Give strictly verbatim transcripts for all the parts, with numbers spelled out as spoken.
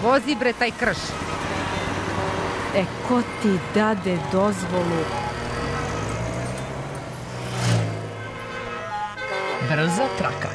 vozi bre taj krš. E, ko ti dade dozvolu? Brza traka.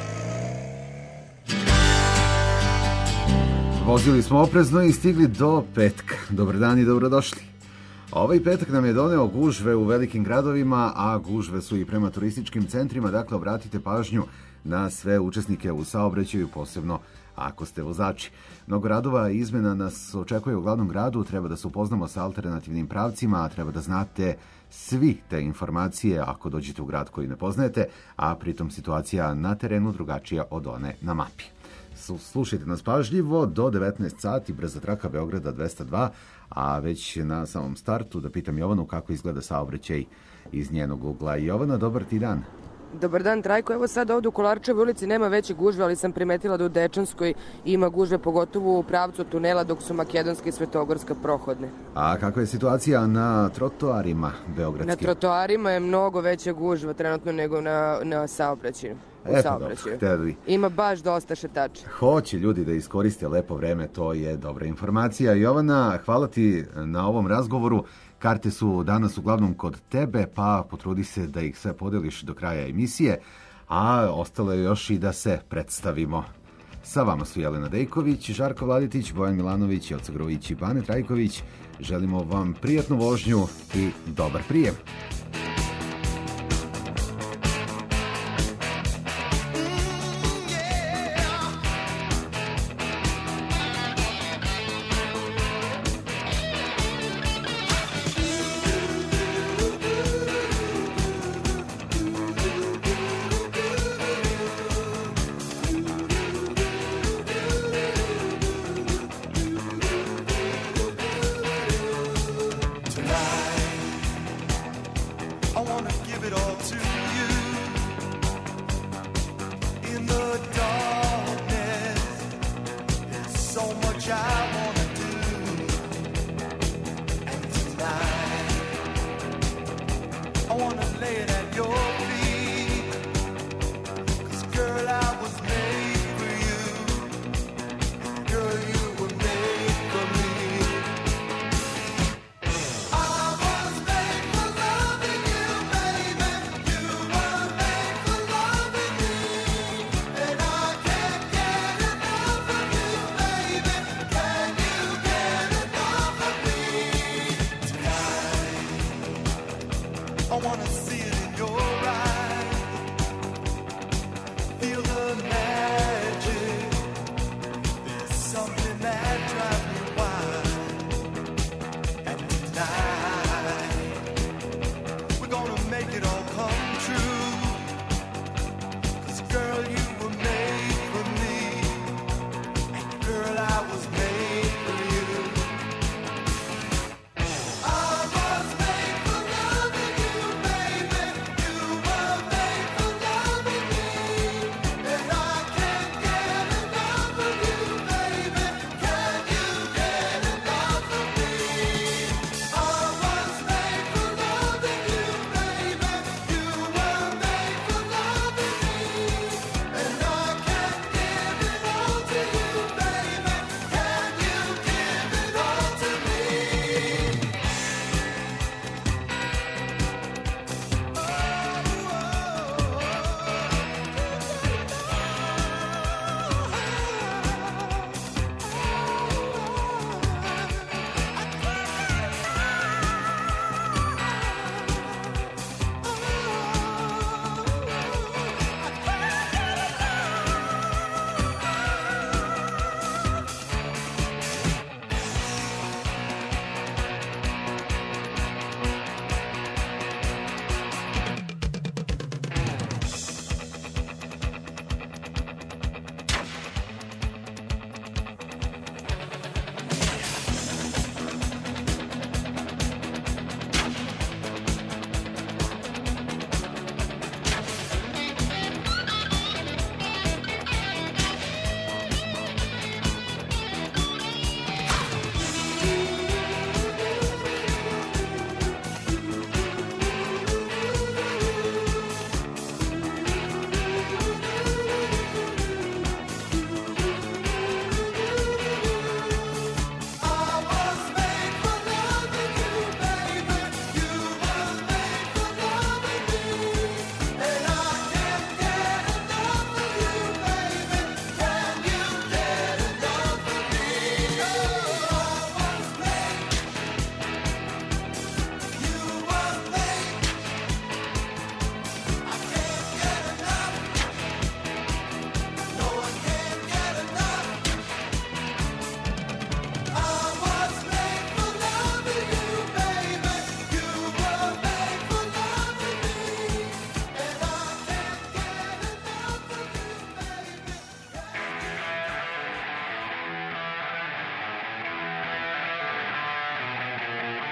Vozili smo oprezno i stigli do petka. Dobar dan i dobrodošli. Ovaj petak nam je doneo gužve u velikim gradovima, a gužve su i prema turističkim centrima, dakle obratite pažnju na sve učesnike u saobraćaju, posebno ako ste vozači. Mnogo radova i izmena nas očekuje u glavnom gradu, treba da se upoznamo sa alternativnim pravcima, a treba da znate svi te informacije ako dođete u grad koji ne poznajete, a pritom situacija na terenu drugačija od one na mapi. Slušajte nas pažljivo, do devetnaest sati, brza traka Beograda dvesta dva, a već na samom startu da pitam Jovanu kako izgleda saobraćaj iz njenog ugla. Jovana, dobar ti dan. Dobar dan, Trajko. Evo sad ovdje u Kolarčevoj ulici nema veće gužve, ali sam primetila da u Dečanskoj ima gužve, pogotovo u pravcu tunela, dok su Makedonska i Svetogorska prohodne. A kakva je situacija na trotoarima beogradskim? Na trotoarima je mnogo veća gužva trenutno nego na, na saobraćaju. Eto dobro, ima baš dosta šetača. Hoće ljudi da iskoriste lepo vreme, to je dobra informacija. Jovana, hvala ti na ovom razgovoru. Karte su danas uglavnom kod tebe, pa potrudi se da ih sve podeliš do kraja emisije, a ostalo je još i da se predstavimo. Sa vama su Jelena Dejković, Žarko Vladitić, Bojan Milanović, Jelca Grović i Bane Trajković. Želimo vam prijatnu vožnju i dobar prijem.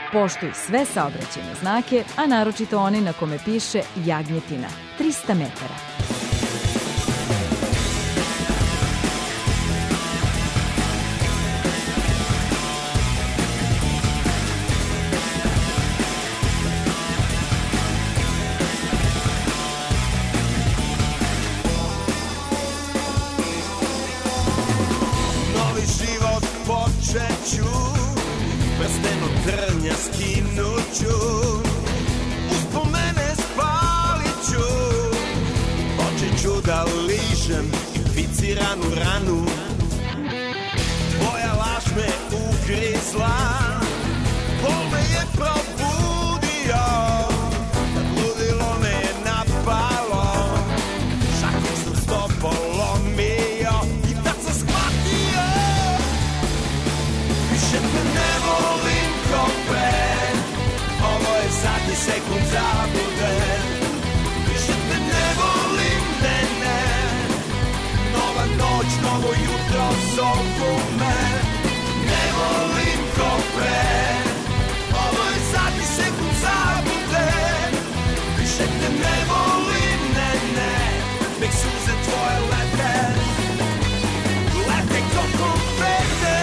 Poštuj sve saobraćajne znake, a naročito one na kome piše jagnjetina, trista metara. Novi život počeću, prsteno trnja skinuću, uspomene spaliću, počeću da ližem inficiranu ranu. Tvoja laž me ugrizla, bol me je probudio, kad ludilo me je napalo, šakom sam sto polomio i tad sam shvatio, više te ne volim ko pre, ovo je zadnji sekund zabude. Više te ne volim, ne, ne, nova noć, novo jutro zovu me. Ne volim ko pre, ovo je zadnji sekund zabude. Više te ne volim, ne, ne, nek suze tvoje lete, lete ko konfete.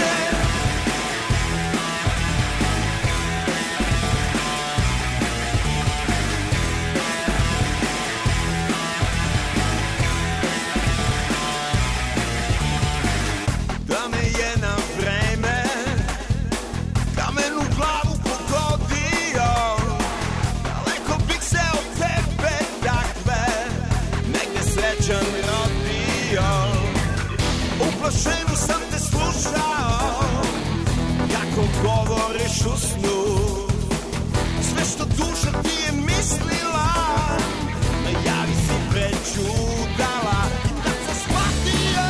Da me je na vreme kamen u glavu pogodio, daleko bih se od tebe takve negde srećan rodio. Uplašenu sam te slušao kako govoriš u snu, sve što duša ti je mislila, najavi si prećutala i tad sam shvatio,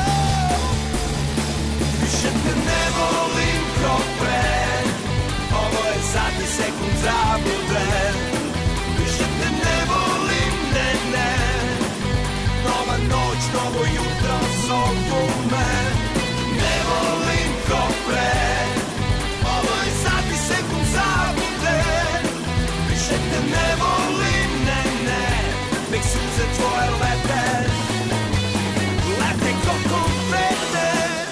više te ne volim ko pre, ovo je zadnji sekund zabude. Više te ne volim, ne, ne, nova noć, novo jutro zovu me. Ne volim ko pre, ovo je zadnji sekund zabude. Više te ne volim, ne, ne, nek suze tvoje lete, lete ko konfete.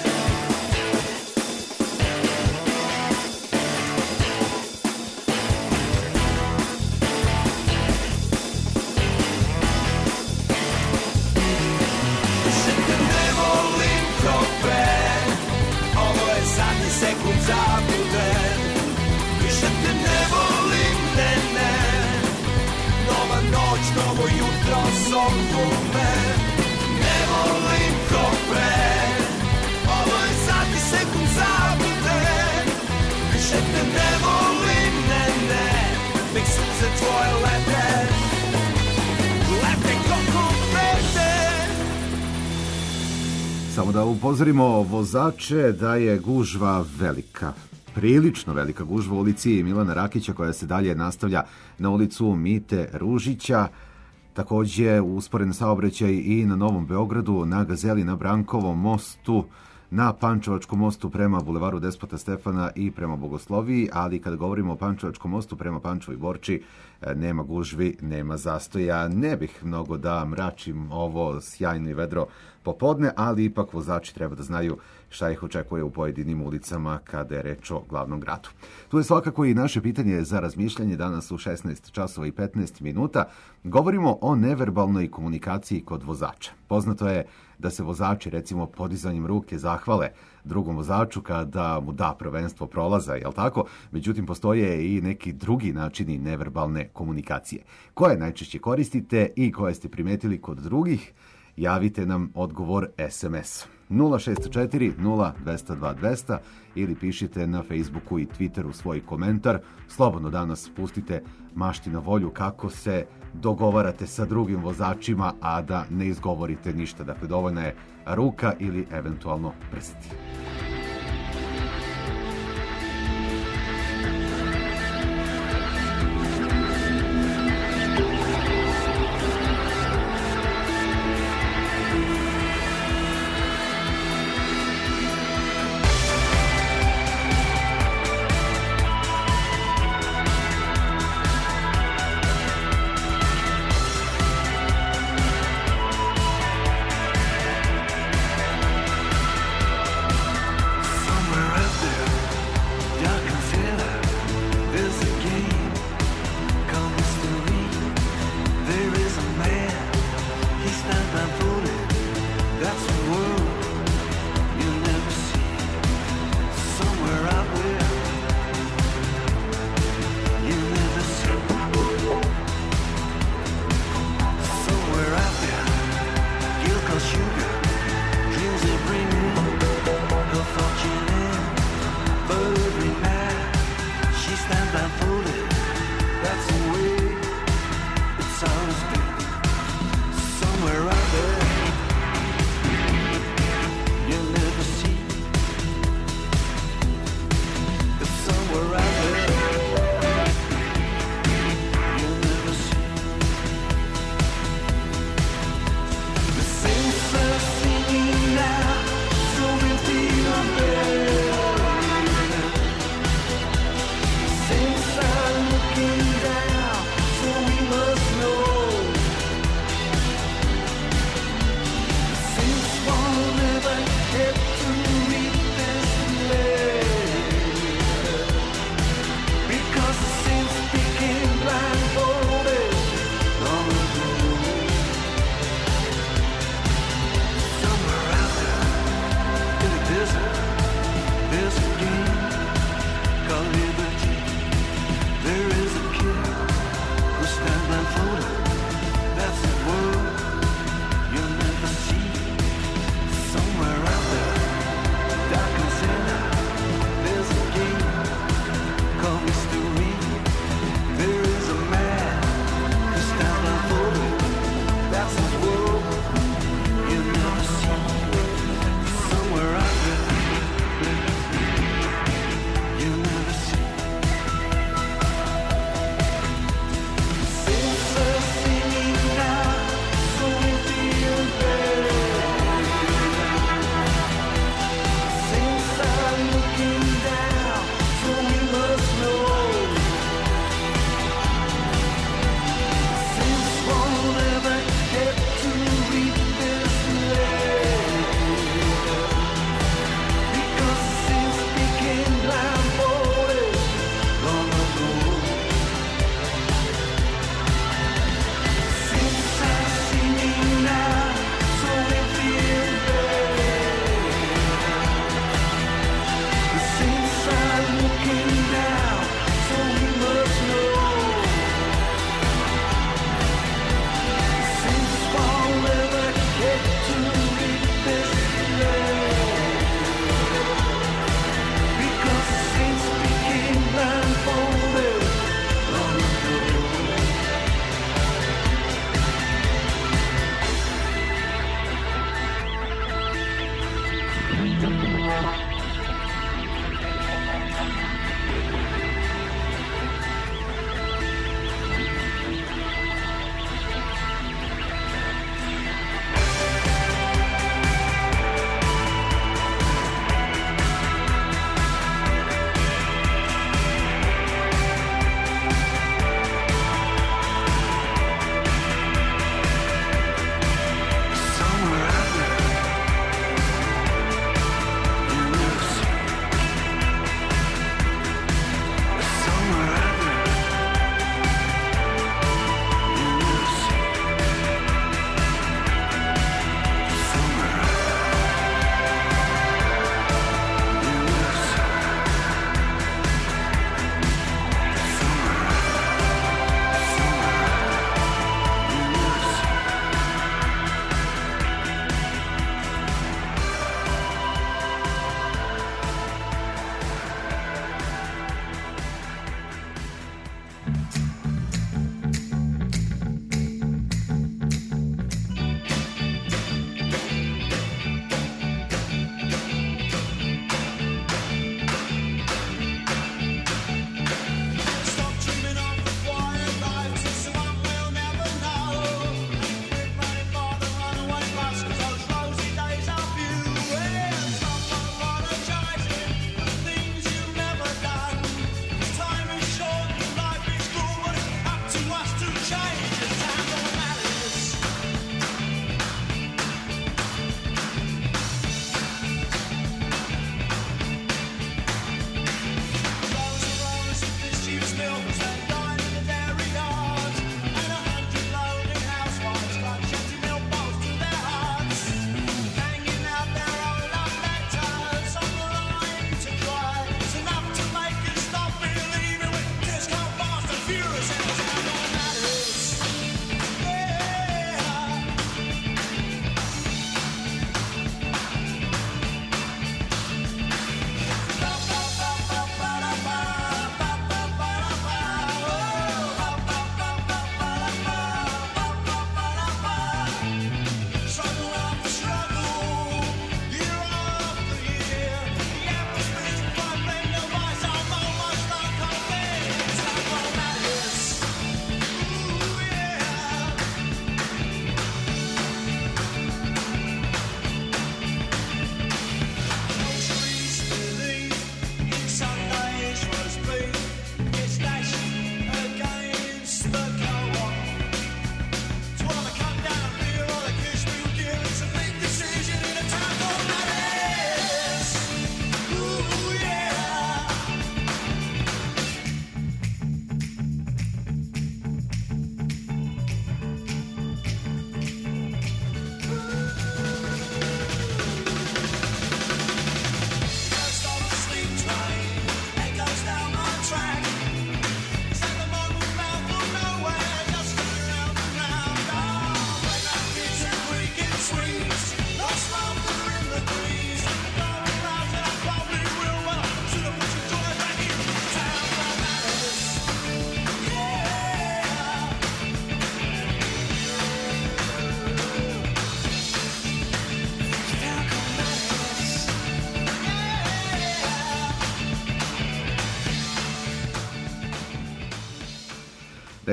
Više te ne volim ko pre, ovo je zadnji sekund zabude. Više te ne volim, ne, ne, nova noć, novo jutro zovu me. Ne volim ko pre, ovo je zadnji sekund zabude. Više te ne volim, ne, ne, nek suze tvoje lete, lete ko konfete. Samo da upozorimo vozače da je gužva velika. Prilično velika gužva u ulici Milana Rakića koja se dalje nastavlja na ulicu Mite Ružića. Takođe usporen saobraćaj i na Novom Beogradu, na Gazeli, na Brankovom mostu, na Pančevačkom mostu prema bulevaru Despota Stefana i prema Bogosloviji, ali kad govorimo o Pančevačkom mostu prema Pančevoj Borči, nema gužvi, nema zastoja. Ne bih mnogo da mračim ovo sjajno i vedro popodne, ali ipak vozači treba da znaju šta ih očekuje u pojedinim ulicama kada je reč o glavnom gradu. Tu je svakako i naše pitanje za razmišljanje danas u šesnaest časova i petnaest minuta. Govorimo o neverbalnoj komunikaciji kod vozača. Poznato je da se vozači, recimo, podizanjem ruke zahvale drugom vozaču kada mu da prvenstvo prolaza, jel tako? Međutim, postoje i neki drugi načini neverbalne komunikacije. Koje najčešće koristite i koje ste primetili kod drugih? Javite nam odgovor es em es nula šest četiri nula dva zero dva dva zero zero ili pišite na Facebooku i Twitteru svoj komentar. Slobodno danas pustite mašti na volju kako se dogovarate sa drugim vozačima, a da ne izgovorite ništa. Dakle, dovoljna je ruka ili eventualno prsti.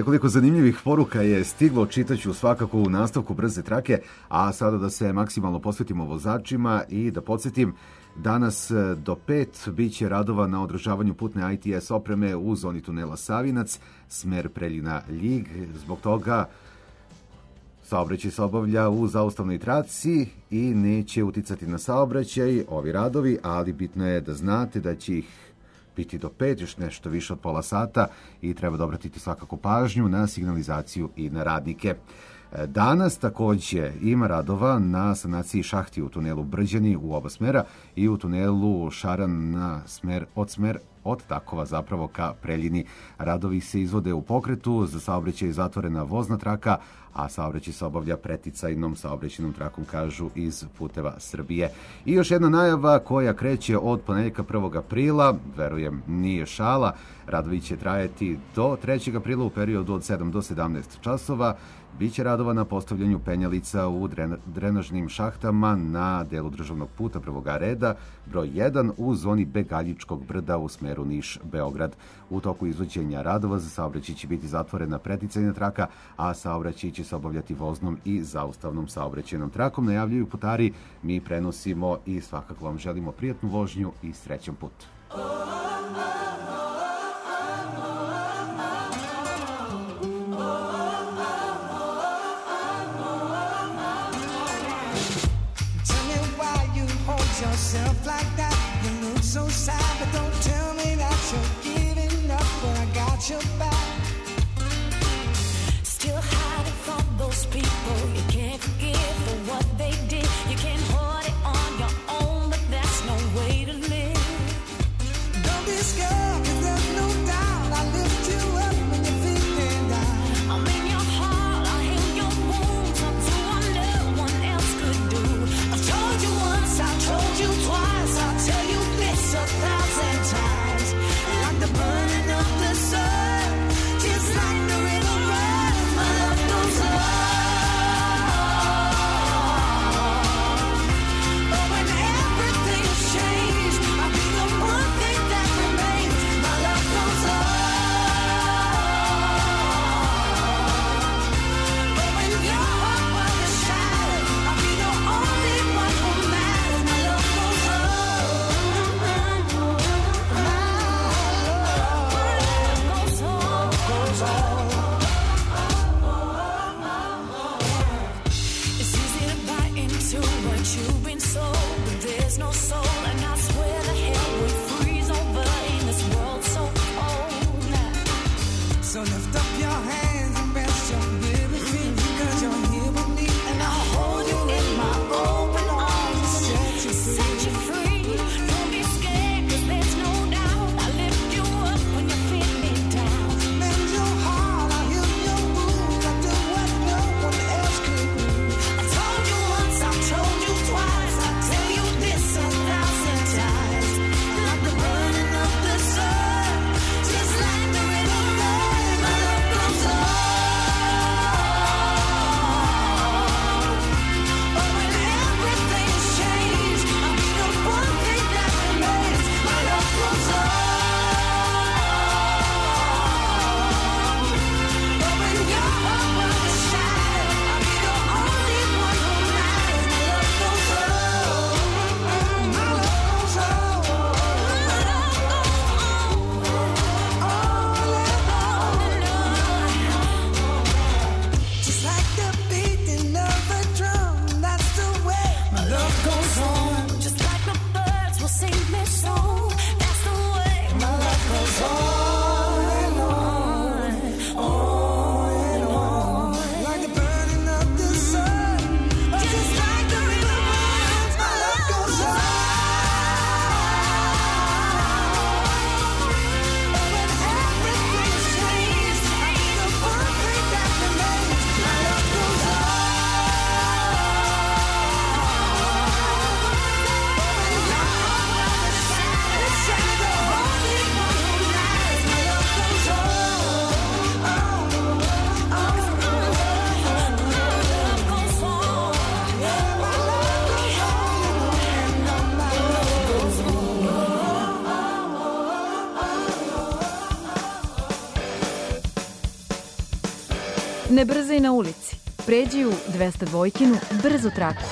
Nekoliko zanimljivih poruka je stiglo, čitaću svakako u nastavku brze trake, a sada da se maksimalno posvetimo vozačima i da podsjetim, danas do pet bit će radova na održavanju putne I T S opreme u zoni tunela Savinac, smer Preljina-Ljig. Zbog toga saobraćaj se obavlja u zaustavnoj traci i neće uticati na saobraćaj ovi radovi, ali bitno je da znate da će ih biti do pet, još nešto više od pola sata i treba da obratiti svakako pažnju na signalizaciju i na radnike. Danas takođe ima radova na sanaciji šahti u tunelu Brđani u oba smera i u tunelu Šaran na smer od smer od Takova zapravo ka Preljini. Radovi se izvode u pokretu, za saobraćaj je zatvorena vozna traka, a saobraćaj se obavlja preticajnom saobraćajnom trakom, kažu iz Puteva Srbije. I još jedna najava koja kreće od ponedeljka prvog aprila, verujem nije šala, radovi će trajati do trećeg aprila u periodu od sedam do sedamnaest časova. Biće radova na postavljanju penjalica u drenažnim šahtama na delu državnog puta prvog reda, broj jedan u zoni Begaljičkog brda u smeru Niš-Beograd. U toku izvođenja radova za saobraćaj će biti zatvorena preticajna traka, a saobraćaj će se obavljati voznom i zaustavnom saobraćajnom trakom. Najavljuju putari, mi prenosimo i svakako vam želimo prijatnu vožnju i srećan put. Yourself like that, you look so sad, but don't tell me that you're giving up when I got your back. Still hiding from those people you can't forgive for what they did. You can't hold it on your own, but that's no way to live. Don't be scared, 'cause there's no doubt I lift you up when you're feeling down. I'm in your heart, I heal your wounds, I'll do what no one else could do. I've told you once, I've told you twice, I'll tell you this a thousand times. Like the burning of the sun, just like the river runs, my love goes on. But when everything's changed, I'll be the one thing that remains. My love goes on. But when your heart was shattered, I'll be the only one who matters. My love goes on. My love goes on. Goes on. It's easy to buy into what you've been sold, but there's no soul, and I swear to hell we freeze over in this world so cold now. So lift up your hands and rest your weary feet, 'cause you're here with me, and I'll hold you in my open arms, set you free. Set you free. Don't be scared, 'cause there's no doubt I lift you up when you feel me down. Mend your heart, I heal your wounds, I do what no one else could do. I told you once, I told you twice, I tell you this a thousand Ne brzaj na ulici. Pređi u dvesta dvojkinu brzu traku.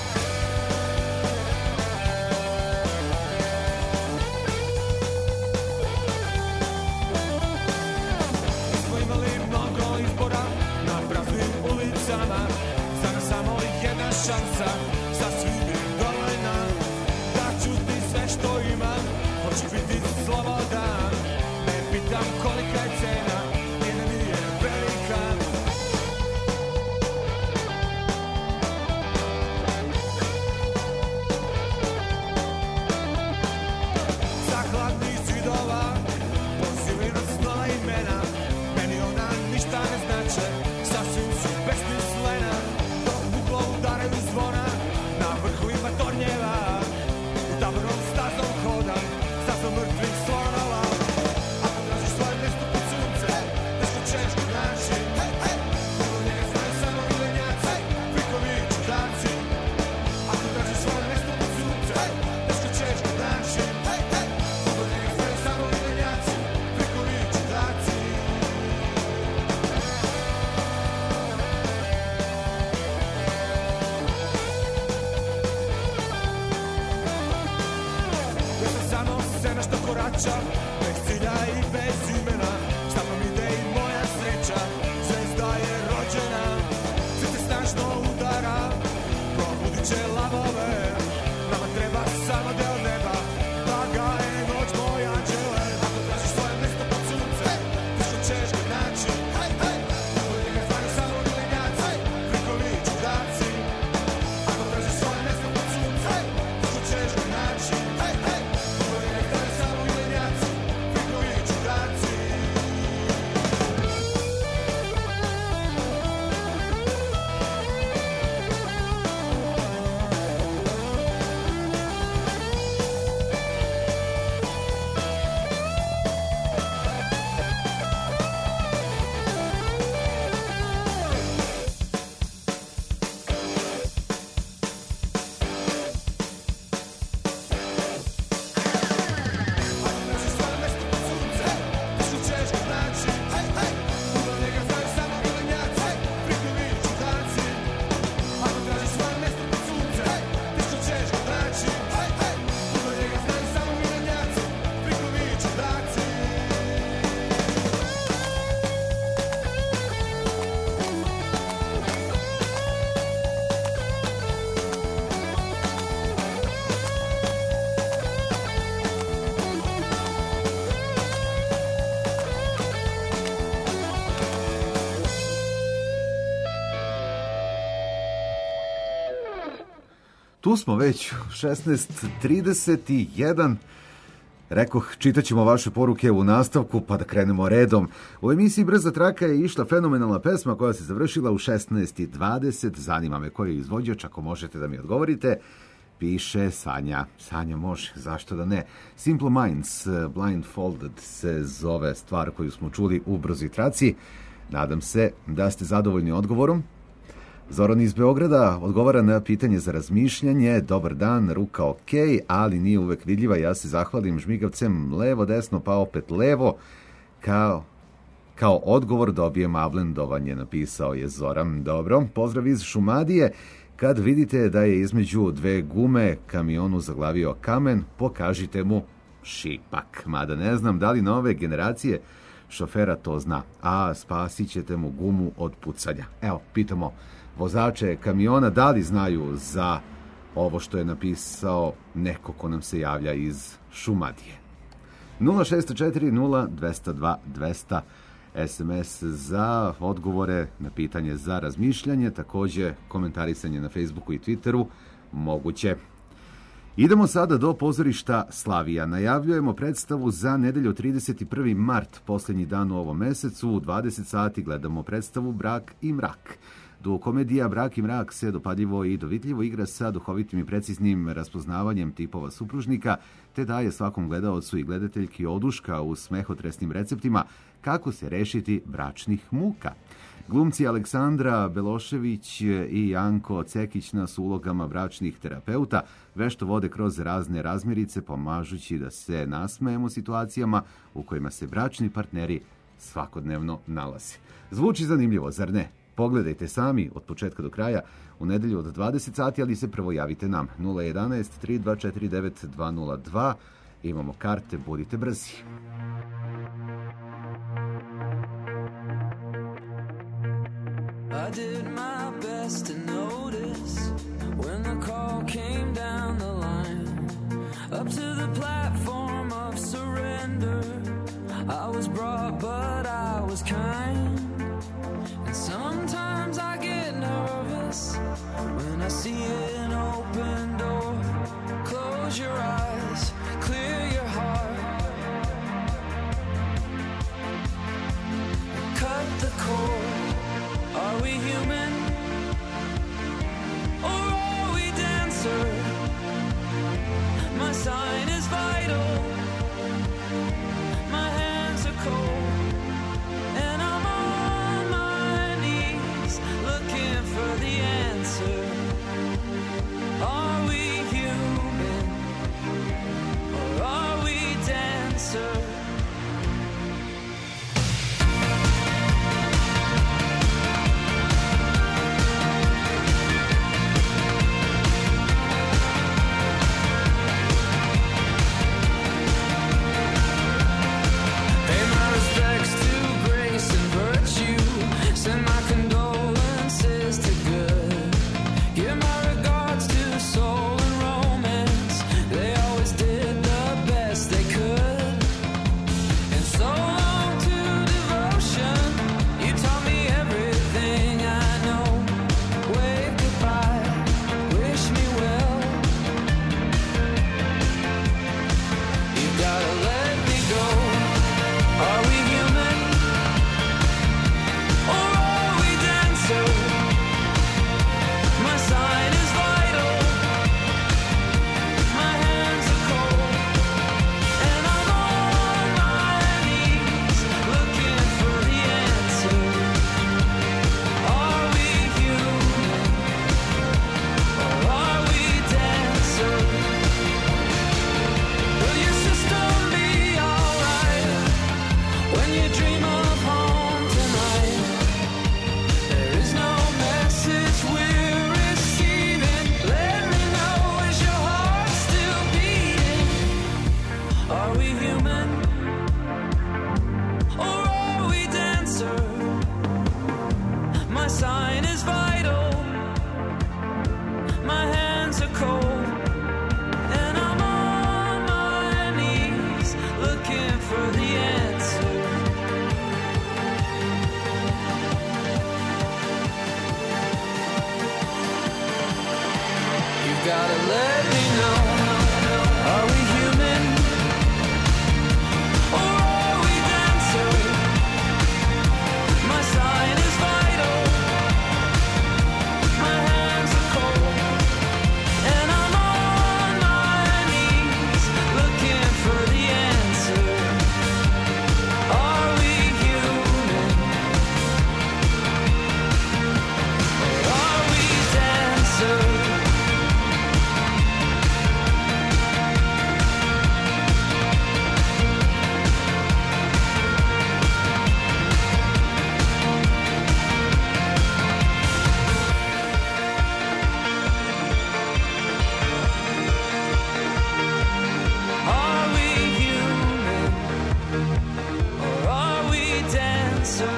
Smo imali mnogo izbora na praznim ulicama, sada samo jedna šansa, sasvim je dovoljna da čuti sve što imam, hoću biti slobodan, ne pitam kolika je cena, njena nije velika. Sa hladnih zidova pozivi nas nova imena, meni ona ništa ne znače, sasvim su besmislena, dok buklo udaraju zvona, na vrhu ima tornjeva, u tabornom stazom hodam, stazom mrtvih slonova. Ako tražiš svoje mjesto pod sunce, nešto ćeš ga naći, kolo njega znaju samo miljenjaci, frikovi i čudaci. Ako tražiš svoje mjesto pod sunce, nešto ćeš ga naći, kolo njega znaju samo miljenjaci, frikovi i čudaci. Ja sam samo se nešto korača, bez cilja i bez imena, šta nam ide i moja sreća, zvezda je rođena, srce snažno udara, probudit će lavove, nama treba samo deo neba, da ga je noć moj anđele. Ako tražiš svoje mjesto pod sunce, teško ćeš ga naći, kolo njega znaju samo miljenjaci, frikovi i čudaci. Ako tražiš svoje mjesto pod sunce, teško ćeš ga naći, kolo njega znaju samo miljenjaci, frikovi i čudaci. Tu smo već u šesnaest trideset jedan. Rekoh, čitat ćemo vaše poruke u nastavku, pa da krenemo redom. U emisiji Brza traka je išla fenomenalna pesma koja se završila u šesnaest dvadeset. Zanima me koji je izvođač, ako možete da mi odgovorite. Piše Sanja. Sanja može, zašto da ne. Simple Minds, Blindfolded se zove stvar koju smo čuli u Brzoj traci. Nadam se da ste zadovoljni odgovorom. Zoran iz Beograda odgovara na pitanje za razmišljanje. Dobar dan, ruka ok, ali nije uvek vidljiva. Ja se zahvalim žmigavcem levo, desno, pa opet levo. Kao, kao odgovor dobijem ablendovanje, napisao je Zoran. Dobro, pozdrav iz Šumadije. Kad vidite da je između dve gume kamionu zaglavio kamen, pokažite mu šipak. Mada ne znam da li nove generacije šofera to zna. A spasit ćete mu gumu od pucanja. Evo, pitamo vozače kamiona da li znaju za ovo što je napisao neko ko nam se javlja iz Šumadije. nula šest četiri nula dvesta dva dvesta es em es za odgovore na pitanje za razmišljanje, također komentarisanje na Facebooku i Twitteru moguće. Idemo sada do pozorišta Slavija. Najavljujemo predstavu za nedelju trideset prvi mart, posljednji dan u ovom mesecu. U dvadeset sati gledamo predstavu Brak i mrak. Duokomedija Brak i mrak se dopadljivo i dovitljivo igra sa duhovitim i preciznim raspoznavanjem tipova supružnika, te daje svakom gledaocu i gledateljki oduška u smehotresnim receptima kako se rešiti bračnih muka. Glumci Aleksandra Belošević i Janko Cekić nas ulogama bračnih terapeuta vešto vode kroz razne razmirice, pomažući da se nasmejemo situacijama u kojima se bračni partneri svakodnevno nalaze. Zvuči zanimljivo, zar ne? pogledajte sami od početka do kraja u nedelju od dvadeset sati, ali se prvo javite nam. nula jedanaest tri dva četiri devet dva nula dva. Imamo karte, budite brzi. I did my best to notice when the call came down the line, up to the platform of surrender. I was brought, but I was kind. And sometimes I get nervous when I see an open door. Close your eyes, clear your heart, cut the cord. Are we human, or are we dancer? My sign is vital, my hands are cold, and I'm on my knees looking for the answer. Are we human, or are we dancer? Send my condolences to good. Give my regards to soul and romance. They always did the best they could. And so long to devotion. You taught me everything I know. Wave goodbye, wish me well. You gotta let me go. Are we human? My sign is vital, my hands are cold, and I'm on my knees looking for the answer. Are we human, or are we dancer? Will your system be alright when you dream of home tonight? There is no message we're receiving. Let me know, is your heart still beating? Are we human, or are we dancer? My sign is vital, my hands are cold, and I'm on my knees looking for the answer. Gotta let me know. Are we human, or are we dancer? My sign is vital, my hands are cold, and I'm on my knees looking for the answer. Are we human, or are we dancer? Are we human, or are we dancer?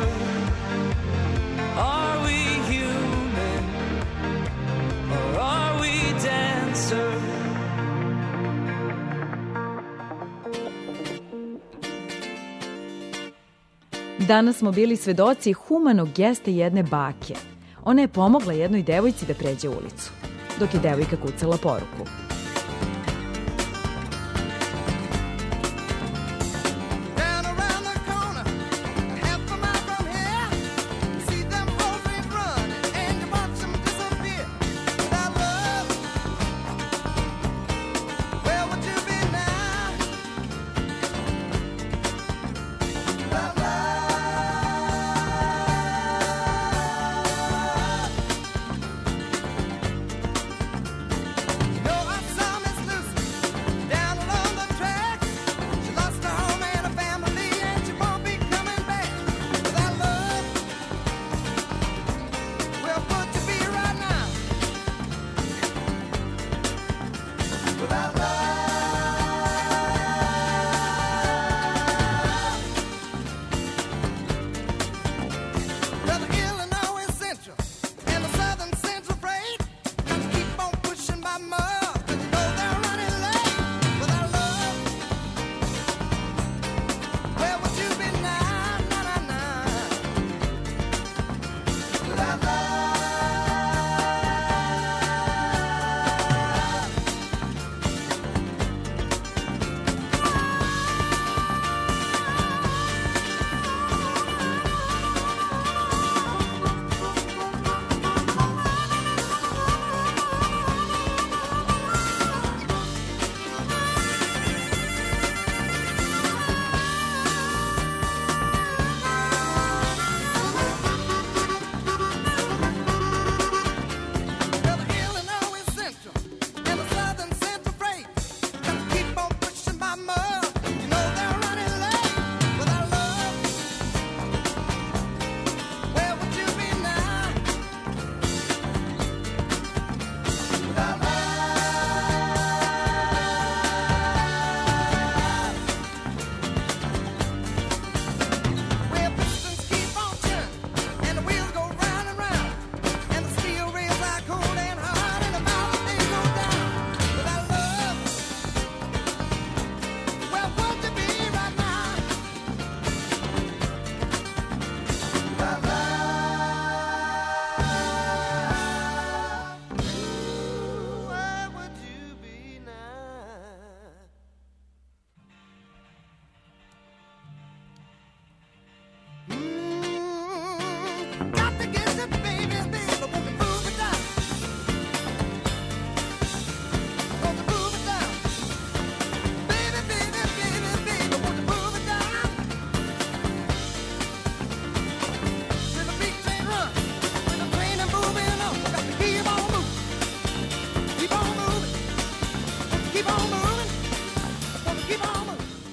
Are we human, or are we dancer? Danas smo bili svedoci humanog gesta jedne bake. Ona je pomogla jednoj devojci da pređe ulicu, dok je devojka kucala poruku. No, I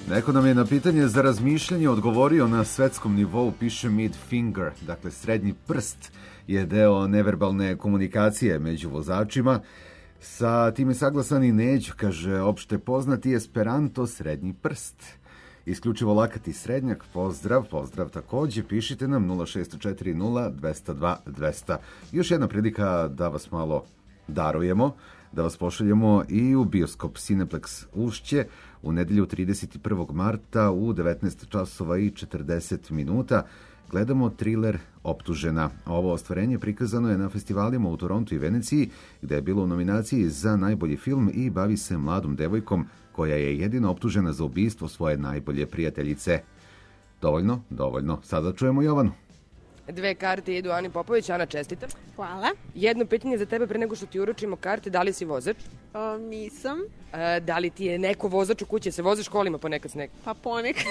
Neko nam je na pitanje za razmišljanje odgovorio na svetskom nivou, piše mid finger, dakle srednji prst je deo neverbalne komunikacije među vozačima. Sa time saglasan i Neđo, kaže, opšte poznati Esperanto srednji prst. Isključivo lakati srednjak, pozdrav, pozdrav takođe, pišite nam nula šest četiri nula dva zero dva dva zero zero. Još jedna prilika da vas malo darujemo, da vas pošaljemo i u bioskop Cineplex Ušće u nedelju trideset prvog marta u devetnaest časova i četrdeset minuta. Gledamo triler Optužena. Ovo ostvarenje prikazano je na festivalima u Torontu i Veneciji, gde je bilo u nominaciji za najbolji film i bavi se mladom devojkom koja je jedino optužena za ubistvo svoje najbolje prijateljice. Dovoljno, dovoljno. Sada čujemo Jovanu. Dve karte idu Ani Popović. Ana, čestitam. Hvala. Jedno pitanje za tebe pre nego što ti uručimo karte. Da li si vozač? O, nisam. E, da li ti je neko vozač u kući? Se vozaš kolima ponekad s nekim? Pa ponekad.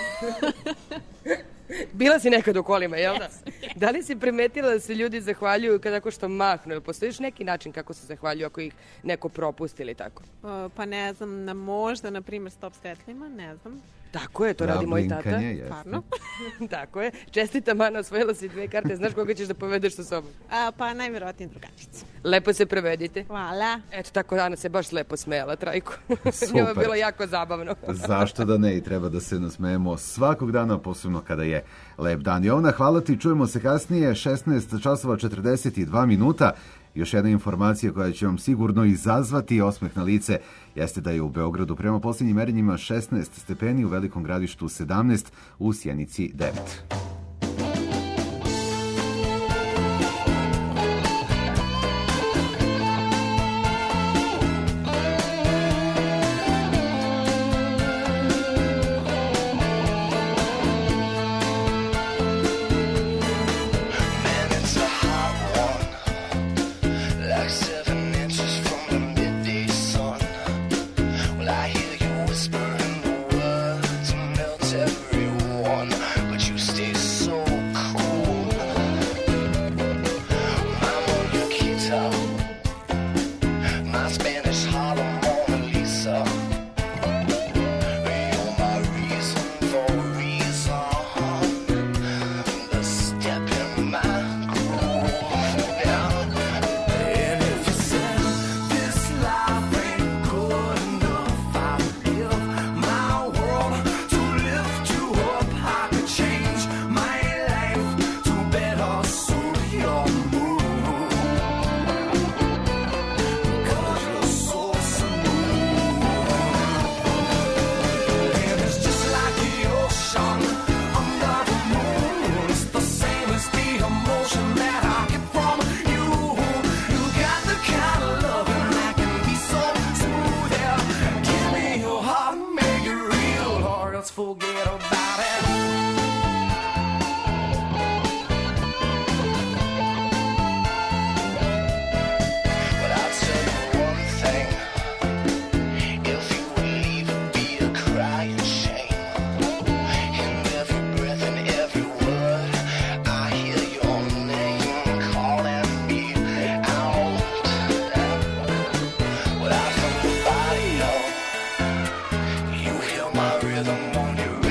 Bila si nekad u kolima, jel da? Da li si primetila da se ljudi zahvaljuju kada tako što mahnu? Ili postoji još neki način kako se zahvaljuju ako ih neko propusti ili tako? O, pa ne znam, na možda, na primjer, stop svetlima, ne znam. Tako je, to Da, radi moj tata. blinkanje, jeste. Stvarno. Tako je. Čestitam, Ana, osvojila si dve karte. Znaš koga ćeš da povedeš sa sobom? A, pa najvjerojatnije drugačicu. Lepo se prevedite. Hvala. Eto, tako Ana se baš lepo smejala, Trajko. Super. Njima je bilo jako zabavno. Zašto da ne, i treba da se nasmejemo svakog dana, posebno kada je lep dan. Jovana, hvala ti, čujemo se kasnije, šesnaest časova četrdeset dva minuta. Još jedna informacija koja će vam sigurno izazvati osmeh na lice jeste da je u Beogradu prema posljednjim merenjima šesnaest stepeni, u Velikom Gradištu sedamnaest, u Sjenici devet. My rhythm on your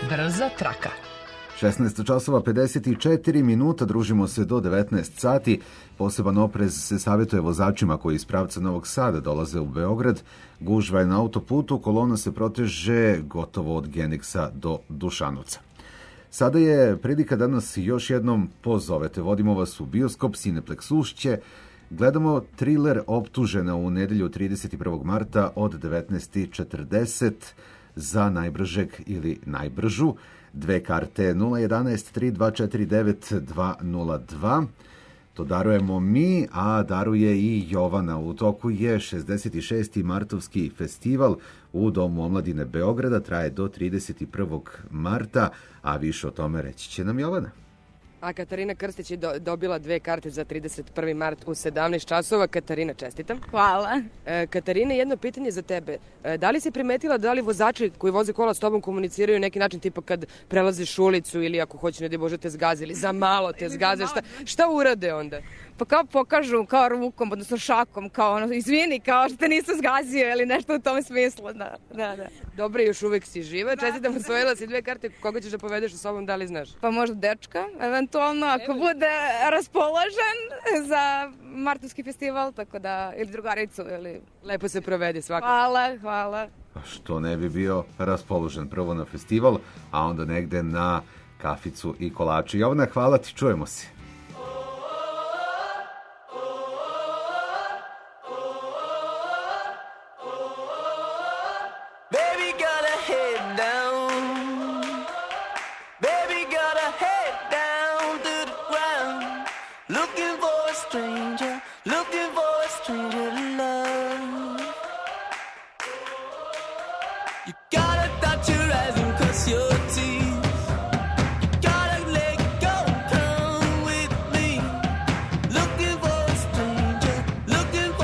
Brza traka. šesnaest časova pedeset četiri minuta, družimo se do devetnaest sati. Poseban oprez se savjetuje vozačima koji iz pravca Novog Sada dolaze u Beograd. Gužva je na autoputu, kolona se proteže gotovo od Geniksa do Dušanovca. Sada je prilika da nas još jednom pozovete. Vodimo vas u bioskop Cineplex Ušće. Gledamo triler Optužena u nedelju trideset prvog marta od devetnaest četrdeset za najbržeg ili najbržu. Dve karte nula jedanaest tri dva četiri devet dva nula dva. To darujemo mi, a daruje i Jovana. U toku je šezdeset šesti martovski festival u Domu omladine Beograda. Traje do trideset prvog marta, a više o tome reći će nam Jovana. A Katarina Krstić je do, dobila dve karte za trideset prvi mart u sedamnaest časova. Katarina, čestitam. Hvala. E, Katarina, jedno pitanje za tebe. E, da li si primetila da li vozači koji voze kola s tobom komuniciraju neki način, tipa kad prelaziš ulicu ili ako hoće, ne da Bože, te zgazi ili za malo te zgaze, šta, šta urade onda? Pa kao pokažu kao rukom, odnosno šakom, kao ono, izvini, kao što te nisu zgazio ili nešto u tom smislu. Da, da, da. Dobro, još uvek si živa. Čestitam, osvojila si dve karte. Koga ćeš da povedeš sa sobom, da li znaš? Pa možda dečka, eventualno, ako bude raspoložen za martovski festival, tako da, ili drugaricu, ili... Lepo se provedi svakako. Hvala, hvala. Što ne bi bio raspoložen prvo na festival, a onda negde na kaficu i kolače. Jovana, hvala ti, čujemo se.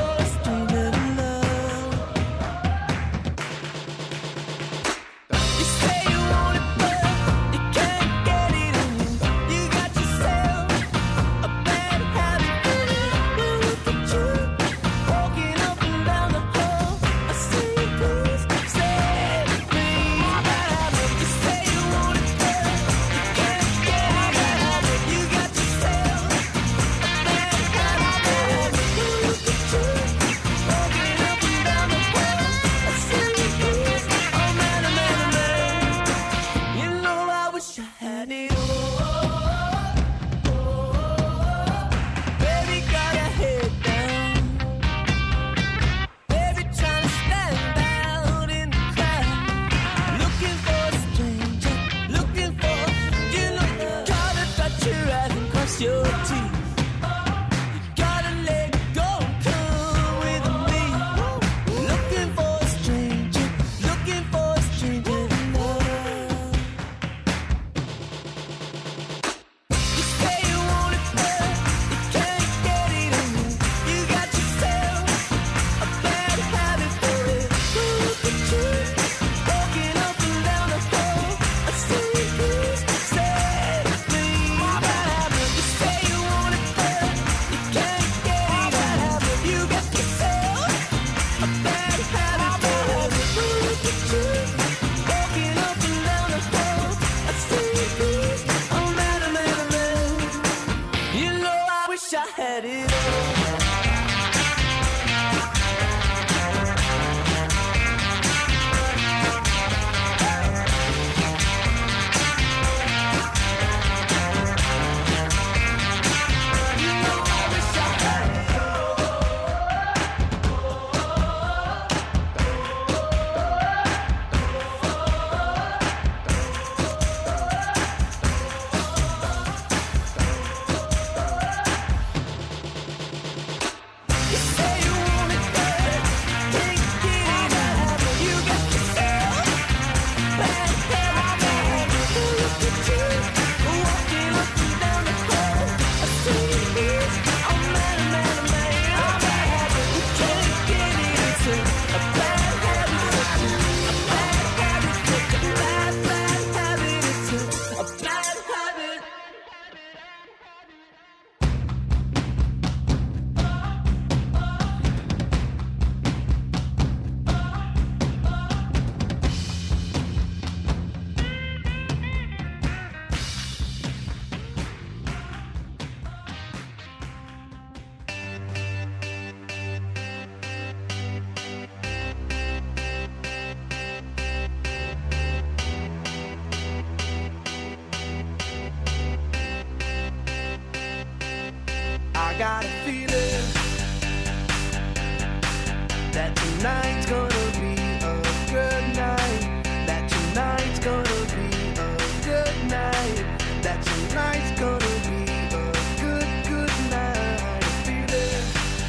You I got a feeling that tonight's gonna be a good night. That tonight's gonna be a good night. That tonight's gonna be a good, good night. A feeling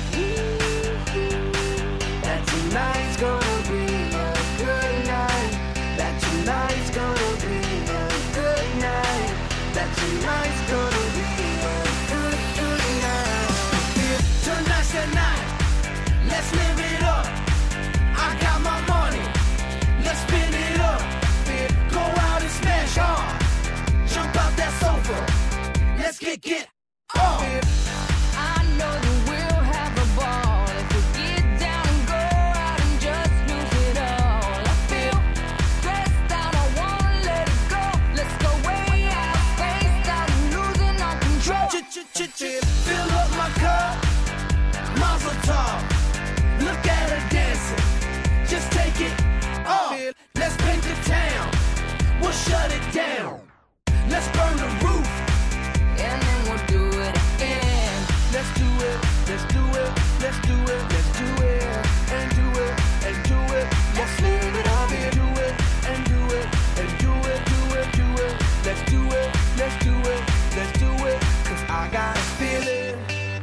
that tonight's gonna be a good night. That tonight's gonna be a good night. That tonight's gonna be a good, good night. Tonight's the night. Let's live it up. I got my money. Let's spin it up. Go out and smash hard. Jump out that sofa. Let's get get off. I know that we'll have a ball if we get down and go out and just lose it all. I feel stressed out, I wanna let it go. Let's go way out, spaced out, and losing our control. Fill up my cup, Mazel tov. Look at her dancing, just take it off. Let's paint the town, we'll shut it down. Let's burn the roof, And then we'll do it again. let's do it, let's do it, let's do it, let's do it, and do it, and do it. Let's live it up and do it, and do it, and do it, do it, do it. Let's do it, let's do it, let's do it. Cause I got a feeling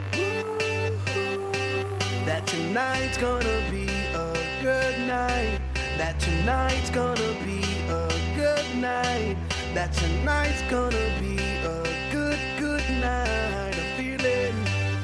that tonight's gonna be a good night. That tonight's gonna be a good night. That tonight's gonna be a good, good night. A feeling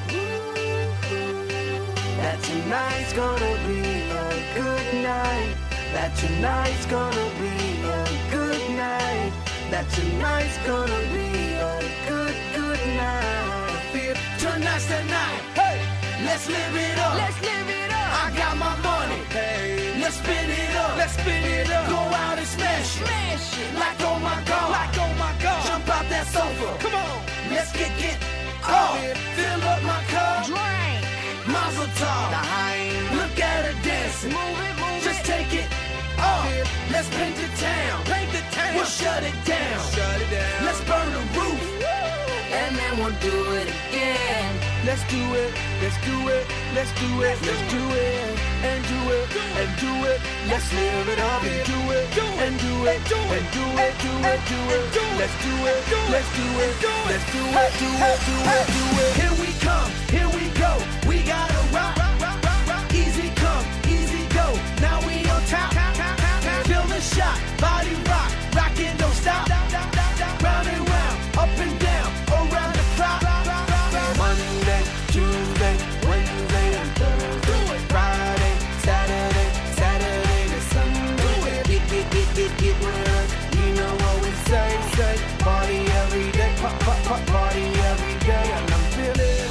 that tonight's gonna be a good night. That tonight's gonna be a good night. That tonight's gonna be a good, good night. I feel tonight's the night. Hey, let's live it up. Let's live it up. I got my money. Hey, let's spin it up. Let's spin it up. Go out and smash it. Smash it. Like oh my god. Like oh my god. Jump out that sofa. Come on. Let's get get off. Fill up my cup. Drink. Mazel tov. Look at her dancing. Move it, move Just it. take it off. Let's paint the town. Paint the town. We'll shut it down. Shut it down. Let's burn the roof. And then we'll do it again. Let's do it. Let's do it. Let's do it. Let's do it. And do it. And do it. Let's live it up and do it. And do it. And do it. Do it. Do it. Let's do it. Let's do it. Let's do it. Do it. Do it. Do it. Here we come. Here we go. We gotta rock. Easy come. Easy go. Now we on top. Feel the shot. Body rock. Rockin', don't stop. Round and round. Up and down. Around the clock. Monday, Tuesday, Wednesday, and Thursday. Friday, Saturday, Saturday to Sunday. Get, get, get, get, get with us. You know what we say, say. Party every day, pop, pop, pop, party every day. And I'm feeling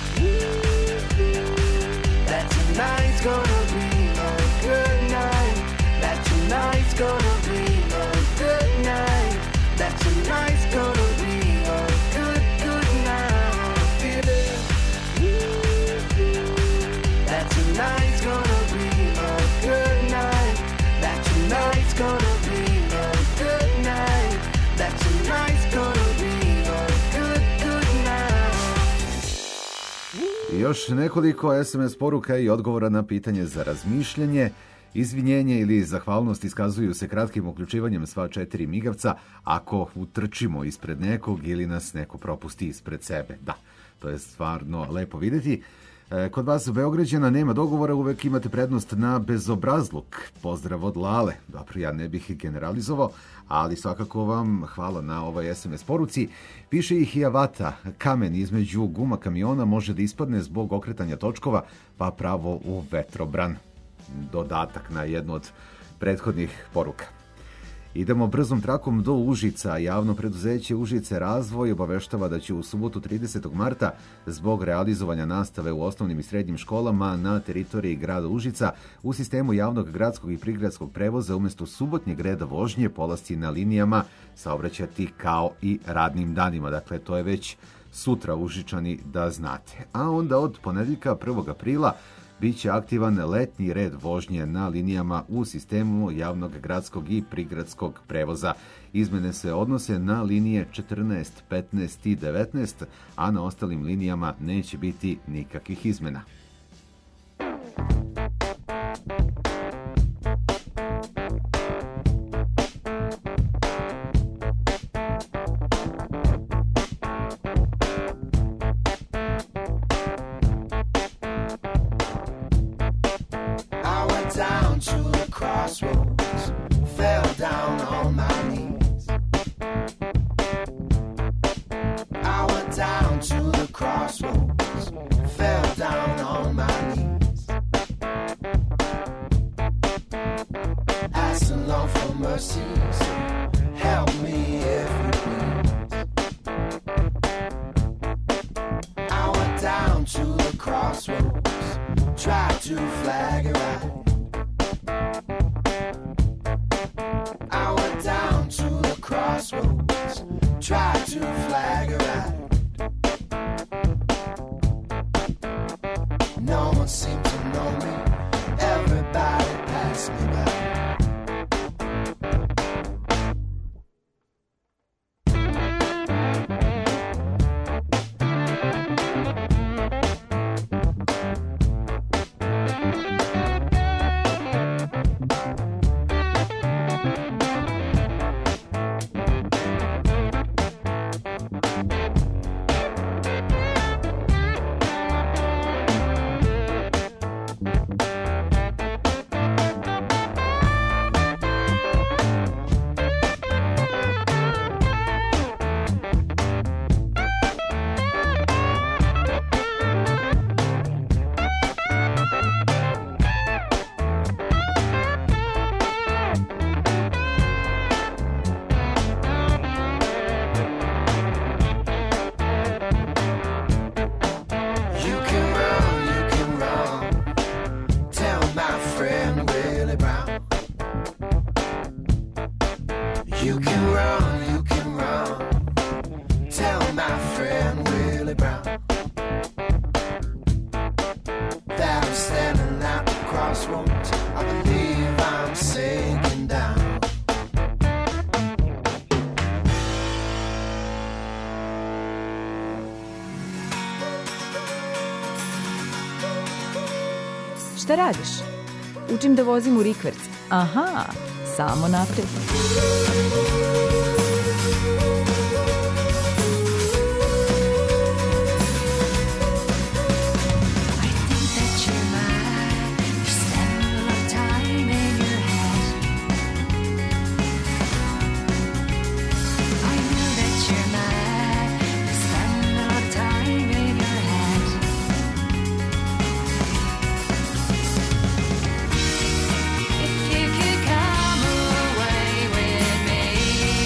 that tonight's gonna be a good night. That tonight's gonna be a good night. That tonight's gonna be a good, good night. I'm feeling that tonight's gonna be a good night. That tonight's gonna be a good night. That tonight's gonna be a good, good night. I još nekoliko es em es poruka i odgovora na pitanje za razmišljanje. Izvinjenje ili zahvalnost iskazuju se kratkim uključivanjem sva četiri migavca ako utrčimo ispred nekog ili nas neko propusti ispred sebe. Da, to je stvarno lepo vidjeti. E, kod vas Beograđana nema dogovora, uvek imate prednost na bezobrazluk. Pozdrav od Lale. Dobro, ja ne bih generalizovao, ali svakako vam hvala na ovoj es em es poruci. Piše ih i Avata. Kamen između guma kamiona može da ispadne zbog okretanja točkova, pa pravo u vetrobran. Dodatak na jednu od prethodnih poruka. Idemo brzom trakom do Užica. Javno preduzeće Užice Razvoj obaveštava da će u subotu tridesetog marta zbog realizovanja nastave u osnovnim i srednjim školama na teritoriji grada Užica u sistemu javnog gradskog i prigradskog prevoza umjesto subotnjeg reda vožnje polasci na linijama saobraćati kao i radnim danima. Dakle, to je već sutra, Užičani, da znate. A onda od ponedjeljka prvog aprila biće aktivan letnji red vožnje na linijama u sistemu javnog gradskog i prigradskog prevoza. Izmene se odnose na linije četrnaest, petnaest i devetnaest, a na ostalim linijama neće biti nikakvih izmena. Šta radiš? Učim da vozim u rikverc. Aha, samo napred. If you could come away with me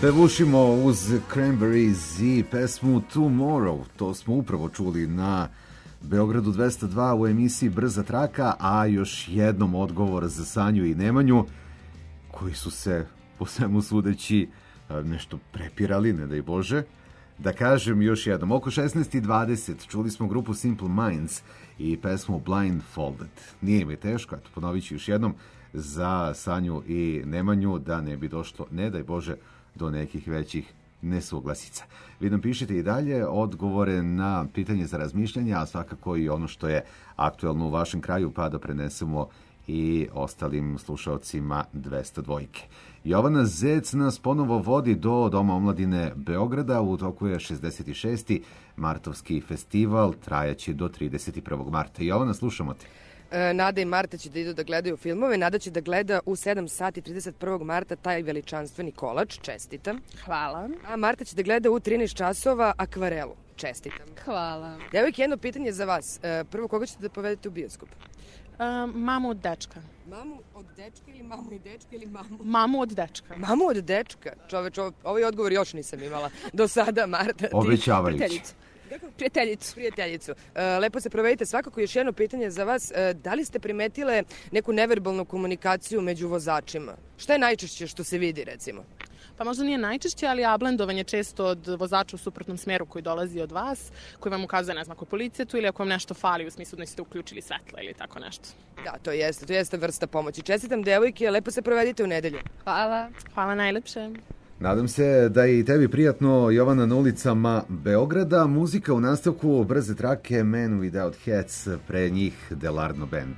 Pevušimo uz Cranberries i pesmu Tomorrow. To smo upravo čuli na Beogradu dvesta dva u emisiji Brza traka, a još jednom odgovor za Sanju i Nemanju, koji su se po svemu sudeći nešto prepirali, ne daj Bože. Da kažem još jednom, oko šesnaest i dvadeset čuli smo grupu Simple Minds i pesmu Blindfolded. Nije mi teško, eto, ponovit ću još jednom za Sanju i Nemanju, da ne bi došlo, ne daj Bože, do nekih većih nesuglasica. Vi nam pišete i dalje odgovore na pitanje za razmišljanje, a svakako i ono što je aktuelno u vašem kraju, pa da prenesemo i ostalim slušaocima dvesta dva. Jovana Zec nas ponovo vodi do Doma omladine Beograda. U toku je šezdeset šesti martovski festival, trajaće do trideset prvog marta. Jovana, slušamo te. Nada i Marta će da idu da gledaju filmove. Nada će da gleda u sedam sati trideset prvog marta taj veličanstveni kolač. Čestitam. Hvala. A Marta će da gleda u trinaest časova Akvarelu. Čestitam. Hvala. Devojke, jedno pitanje za vas. Prvo, koga ćete da povedete u bioskop? Um, mamu od dečka. Mamu od dečka ili mamu i dečka ili mamu? Mamu od dečka. Mamu od dečka? Čoveč, ovaj odgovor još nisam imala do sada, Marta. Obećavajući. Prijateljicu. Prijateljicu. Prijateljicu. Lepo se provedite. Svakako još jedno pitanje za vas. Da li ste primetile neku neverbalnu komunikaciju među vozačima? Šta je najčešće što se vidi, recimo? Pa možda nije najčešće, ali ablendovanje često od vozača u suprotnom smeru koji dolazi od vas, koji vam ukazuje, ne znam, ako je policija tu ili ako vam nešto fali u smislu da ste uključili svetla ili tako nešto. Da, to jeste, to jeste vrsta pomoći. Čestitam, devojke, lepo se provedite u nedelju. Hvala. Hvala najlepše. Nadam se da je i tebi prijatno, Jovana, na ulicama Beograda. Muzika u nastavku Brze trake, Man Without Hats, pre njih Delarno Band.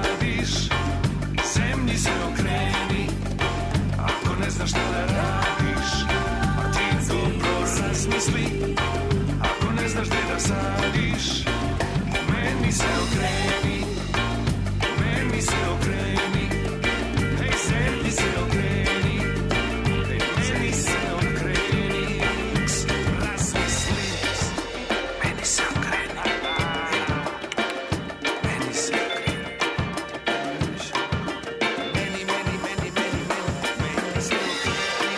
Zemlji se okreni, ako ne znaš šta da radiš. sadiš, meni se okreni, meni se okreni, hej, sebi se okreni, hej, meni se okreni, razmisli, meni se okreni, meni se okreni, meni, meni, meni, meni, meni, meni se okreni.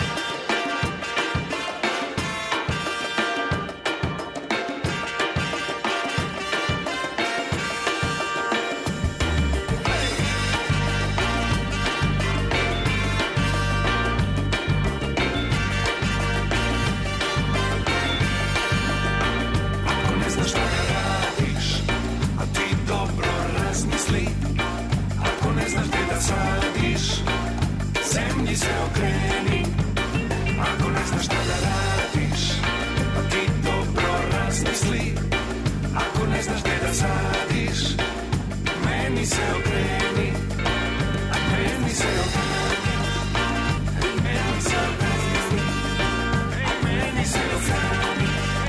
Ako ne znaš šta da radiš, a ti dobro razmisli. Ako ne znaš gdje da sadiš, zemlji se okreni. Ako ne znaš šta da radiš, a ti dobro razmisli. Ako ne znaš gdje da sadiš, meni se okreni. A meni se okreni. Meni se okreni. Meni se okreni.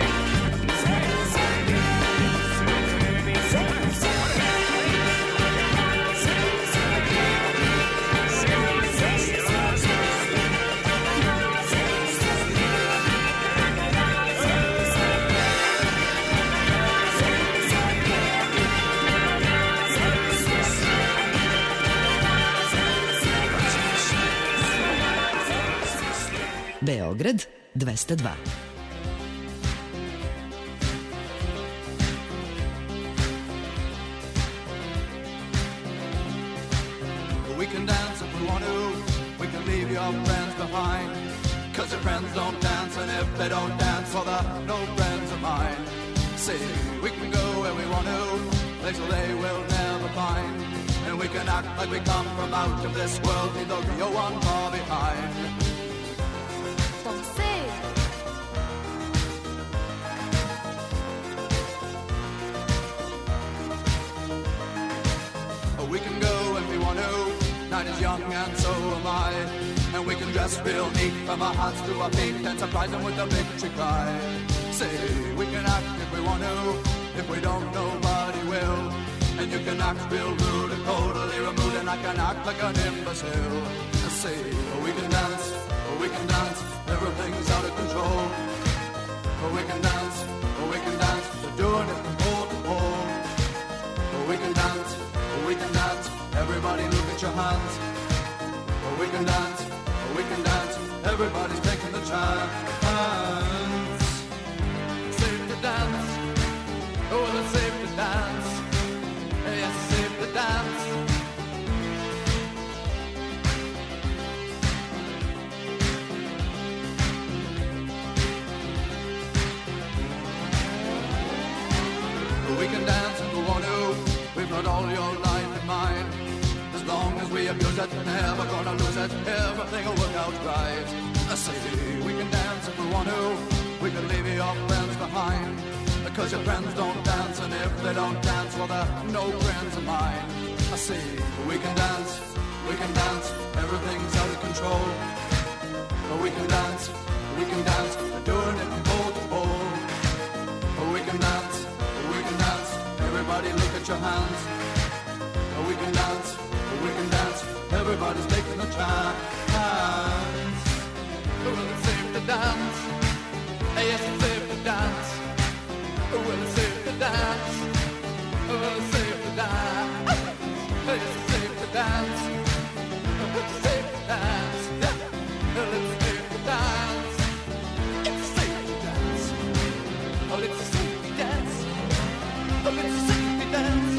Beograd dvesta dva. We can dance if we want to. We can leave your friends behind. Cause your friends don't dance, and if they don't dance, well, they're no friends of mine. See, we can go where we want to, places they will never find. And we can act like we come from out of this world, leave the real one far behind. We can go if we want to. Night is young and so am I. And we can dress real neat from our hearts to our feet and surprise them with a victory cry. Say, we can act if we want to. If we don't, nobody will. And you can act real rude and totally removed, and I can act like an imbecile. Say, we can dance, we can dance, everything's out of control. We can dance, we can dance, we're doing it from pole to pole. We can dance, we can dance, everybody look at your hands. We can dance, we can dance, everybody's taking the chance. Safe to dance, oh, it's safe to dance. Yes, it's safe to dance. We can dance if we want to. We've got all your life in mind. As long as we abuse it, never gonna lose it. Everything will work out right. I say we can dance if we want to. We can leave your friends behind. Because your friends don't dance, and if they don't dance, well, they're no friends of mine. I say we can dance, we can dance. Everything's out of control. But we can dance, we can dance. We're doing it from pole to pole. But we can dance, we can dance. Everybody look at your hands. We can dance, we can dance. Everybody's taking a chance. Well, it's safe to dance. Yes, it's safe to dance. Well, it's safe to dance. Well, it's safe to dance. Yes, it's safe to dance. It's safe to dance. Well, it's safe to dance. It's safe to dance. Well, it's safe to dance. Well, it's safe to dance.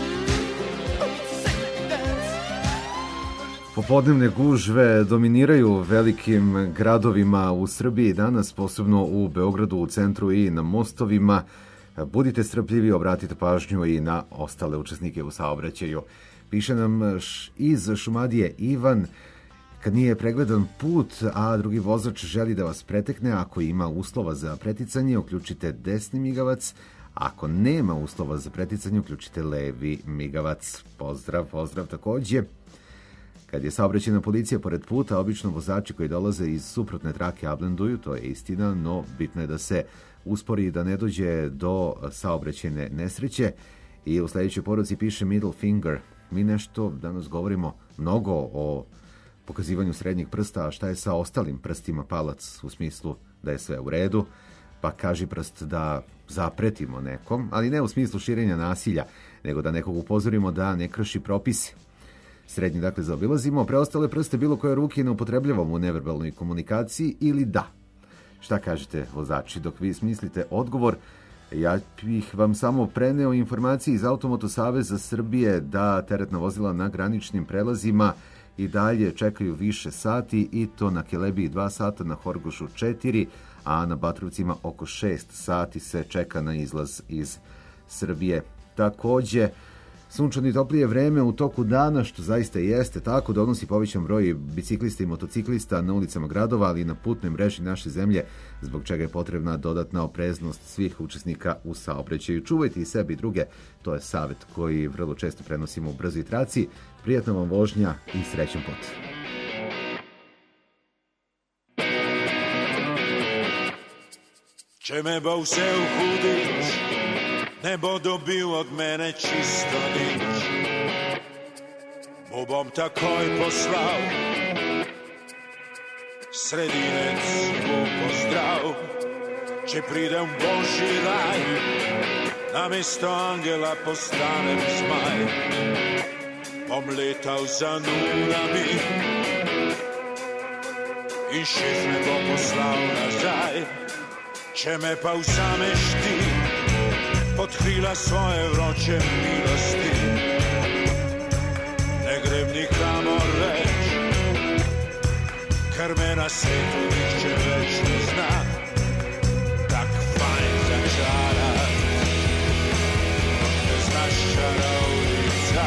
Popodnevne gužve dominiraju velikim gradovima u Srbiji danas, posebno u Beogradu, u centru i na mostovima. Budite strpljivi, obratite pažnju i na ostale učesnike u saobraćaju. Piše nam iz Šumadije Ivan, kad nije pregledan put, a drugi vozač želi da vas pretekne, ako ima uslova za preticanje, uključite desni migavac. Ako nema uslova za preticanje, uključite levi migavac. Pozdrav, pozdrav takođe. Kad je saobraćajna policija pored puta, obično vozači koji dolaze iz suprotne trake ablenduju, to je istina, no bitno je da se uspori i da ne dođe do saobraćajne nesreće. I u sljedećoj poruci piše middle finger. Mi nešto danas govorimo mnogo o pokazivanju srednjeg prsta, a šta je sa ostalim prstima, palac u smislu da je sve u redu, pa kaži prst da zapretimo nekom, ali ne u smislu širenja nasilja, nego da nekog upozorimo da ne krši propise. Srednji dakle zaobilazimo, preostale prste bilo koje ruke ne upotrebljavamo u neverbalnoj komunikaciji ili da. Šta kažete, vozači, dok vi smislite odgovor? Ja bih vam samo preneo informacije iz Automoto Saveza Srbije da teretna vozila na graničnim prelazima i dalje čekaju više sati, i to na Kelebiji dva sata, na Horgošu četiri, a na Batrovcima oko šest sati se čeka na izlaz iz Srbije. Takođe, sunčano i toplije vreme u toku dana, što zaista jeste tako, donosi povećan broj biciklista i motociklista na ulicama gradova, ali i na putnoj mreži naše zemlje, zbog čega je potrebna dodatna opreznost svih učesnika u saobraćaju. Čuvajte i sebe i druge, to je savjet koji vrlo često prenosimo u brzoj traci. Prijatna vam vožnja i srećan put. Če me bo vse hudič, ne bo dobil od mene čisto nič. Mu bom takoj poslal sredinec mu pozdrav. Če pridem v božji raj, namesto angela postanem zmaj. Bom letal za nurami in šef me bo poslal nazaj. Če me pa vzameš ti pod krila svoje vroče milosti, ne grem nikamor več, ker me na svetu nihče več ne zna. Tak fajn začarat, ne znaš čarovnica,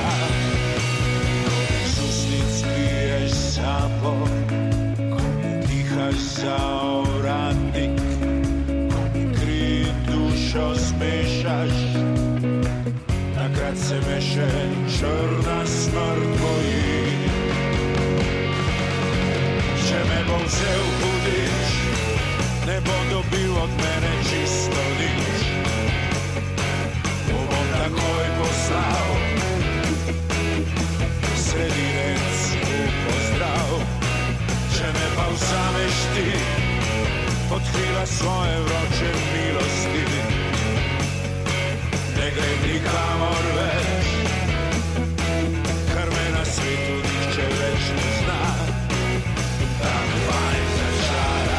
z usnic piješ sapo, dihaš za ovratnik, dušo smešaš, takrat se me še črna smrt boji. Če me bo vzel hudič, ne bo dobil od mene čisto nič. Mu bom takoj poslal sredinec v pozdrav. Če me pa vzameš ti pod krila svoje vroče milosti, ne grem nikamor več, ker me na svetu nihče več ne zna. Tak fajn začara,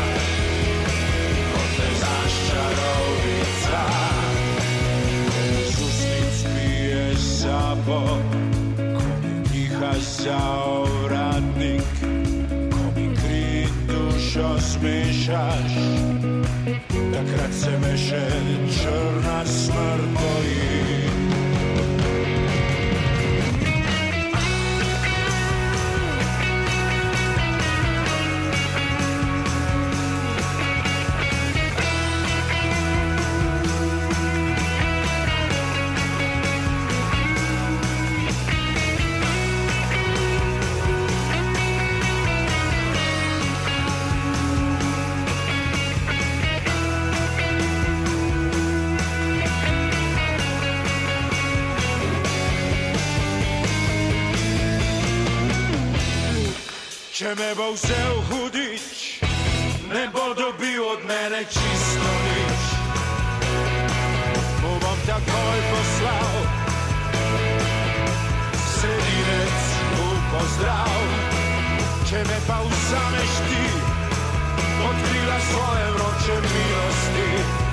kot ne znaš čarovnica, z usnic piješ sapo, ko mi dihaš za ovratnik, dušo smešaš, takrat se me še črna smrt boji. Če me bo vzel hudič, ne bo dobil od mene čisto nič. Mu bom takoj poslal sredinec v pozdrav. Če me pa vzameš ti pod krila svoje vroče milosti,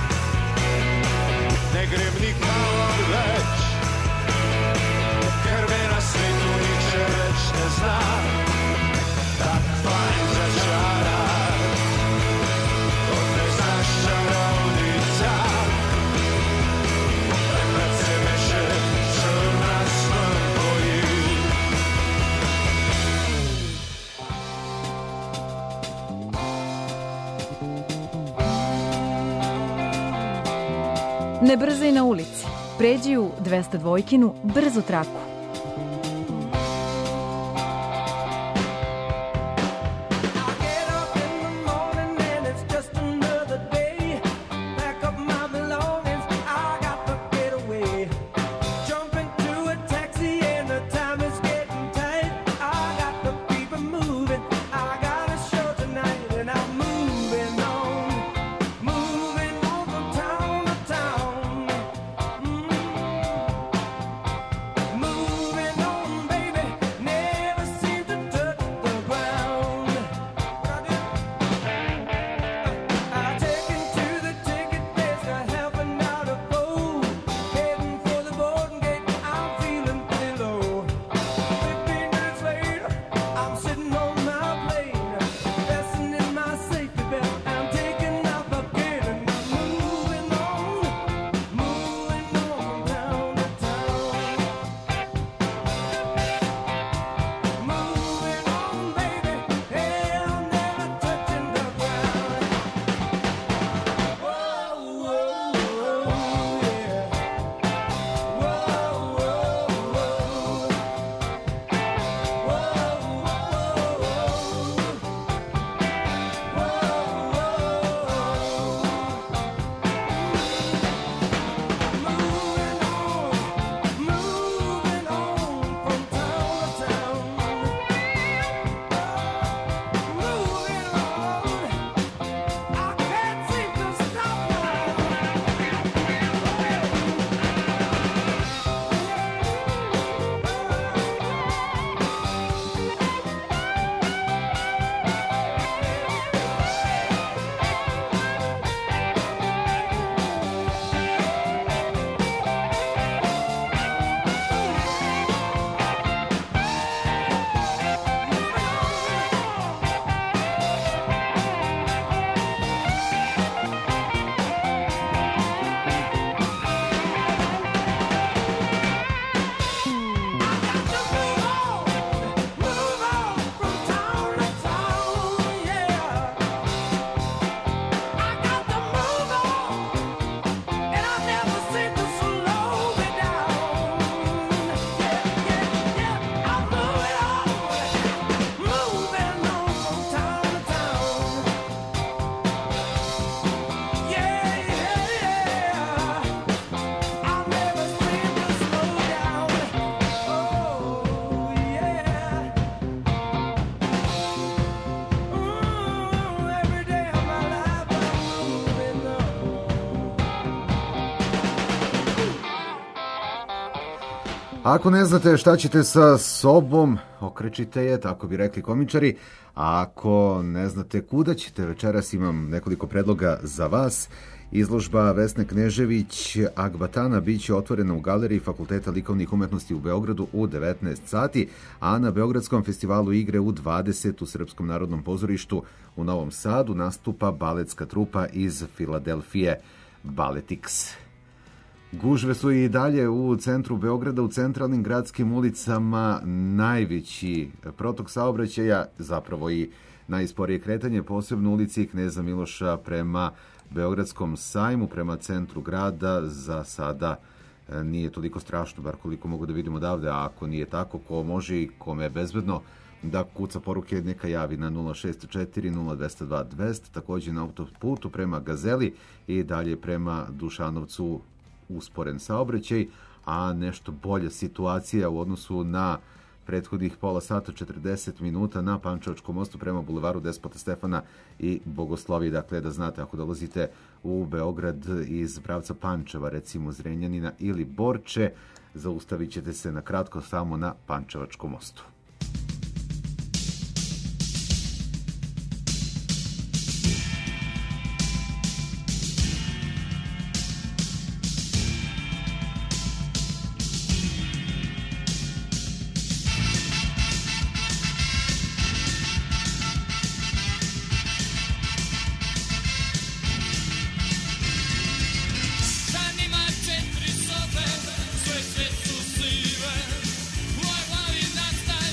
ne grem nikamor več, ker me na svetu nihče več ne zna. Tak fajn začara, kot ne znaš čarovnica, takrat se me še črna smrt boji. Ne brzaj na ulici, pređi u dvesta dvojkinu brzu traku. Ako ne znate šta ćete sa sobom, okrećite je, tako bi rekli komičari. A ako ne znate kuda ćete, večeras imam nekoliko predloga za vas. Izložba Vesne Knežević Akbatana biće otvorena u galeriji Fakulteta likovnih umetnosti u Beogradu u devetnaest sati, a na Beogradskom festivalu igre u dvadeset u Srpskom narodnom pozorištu u Novom Sadu nastupa baletska trupa iz Filadelfije Baletix. Gužve su i dalje u centru Beograda, u centralnim gradskim ulicama. Najveći protok saobraćaja, zapravo i najsporije kretanje, posebno u ulici Kneza Miloša prema Beogradskom sajmu, prema centru grada. Za sada nije toliko strašno, bar koliko mogu da vidimo odavde, a ako nije tako, ko može i kome je bezbedno da kuca poruke, neka javi na nula šest četiri nula dva nula dva dvesta, također na autoputu prema Gazeli i dalje prema Dušanovcu usporen saobraćaj, a nešto bolja situacija u odnosu na prethodnih pola sata, četrdeset minuta na Pančevačkom mostu prema bulevaru Despota Stefana i Bogoslovije. Dakle, da znate, ako dolazite u Beograd iz pravca Pančeva, recimo Zrenjanina ili Borče, zaustavit ćete se na kratko samo na Pančevačkom mostu. Sve, sve su sive, u mojoj glavi nastaje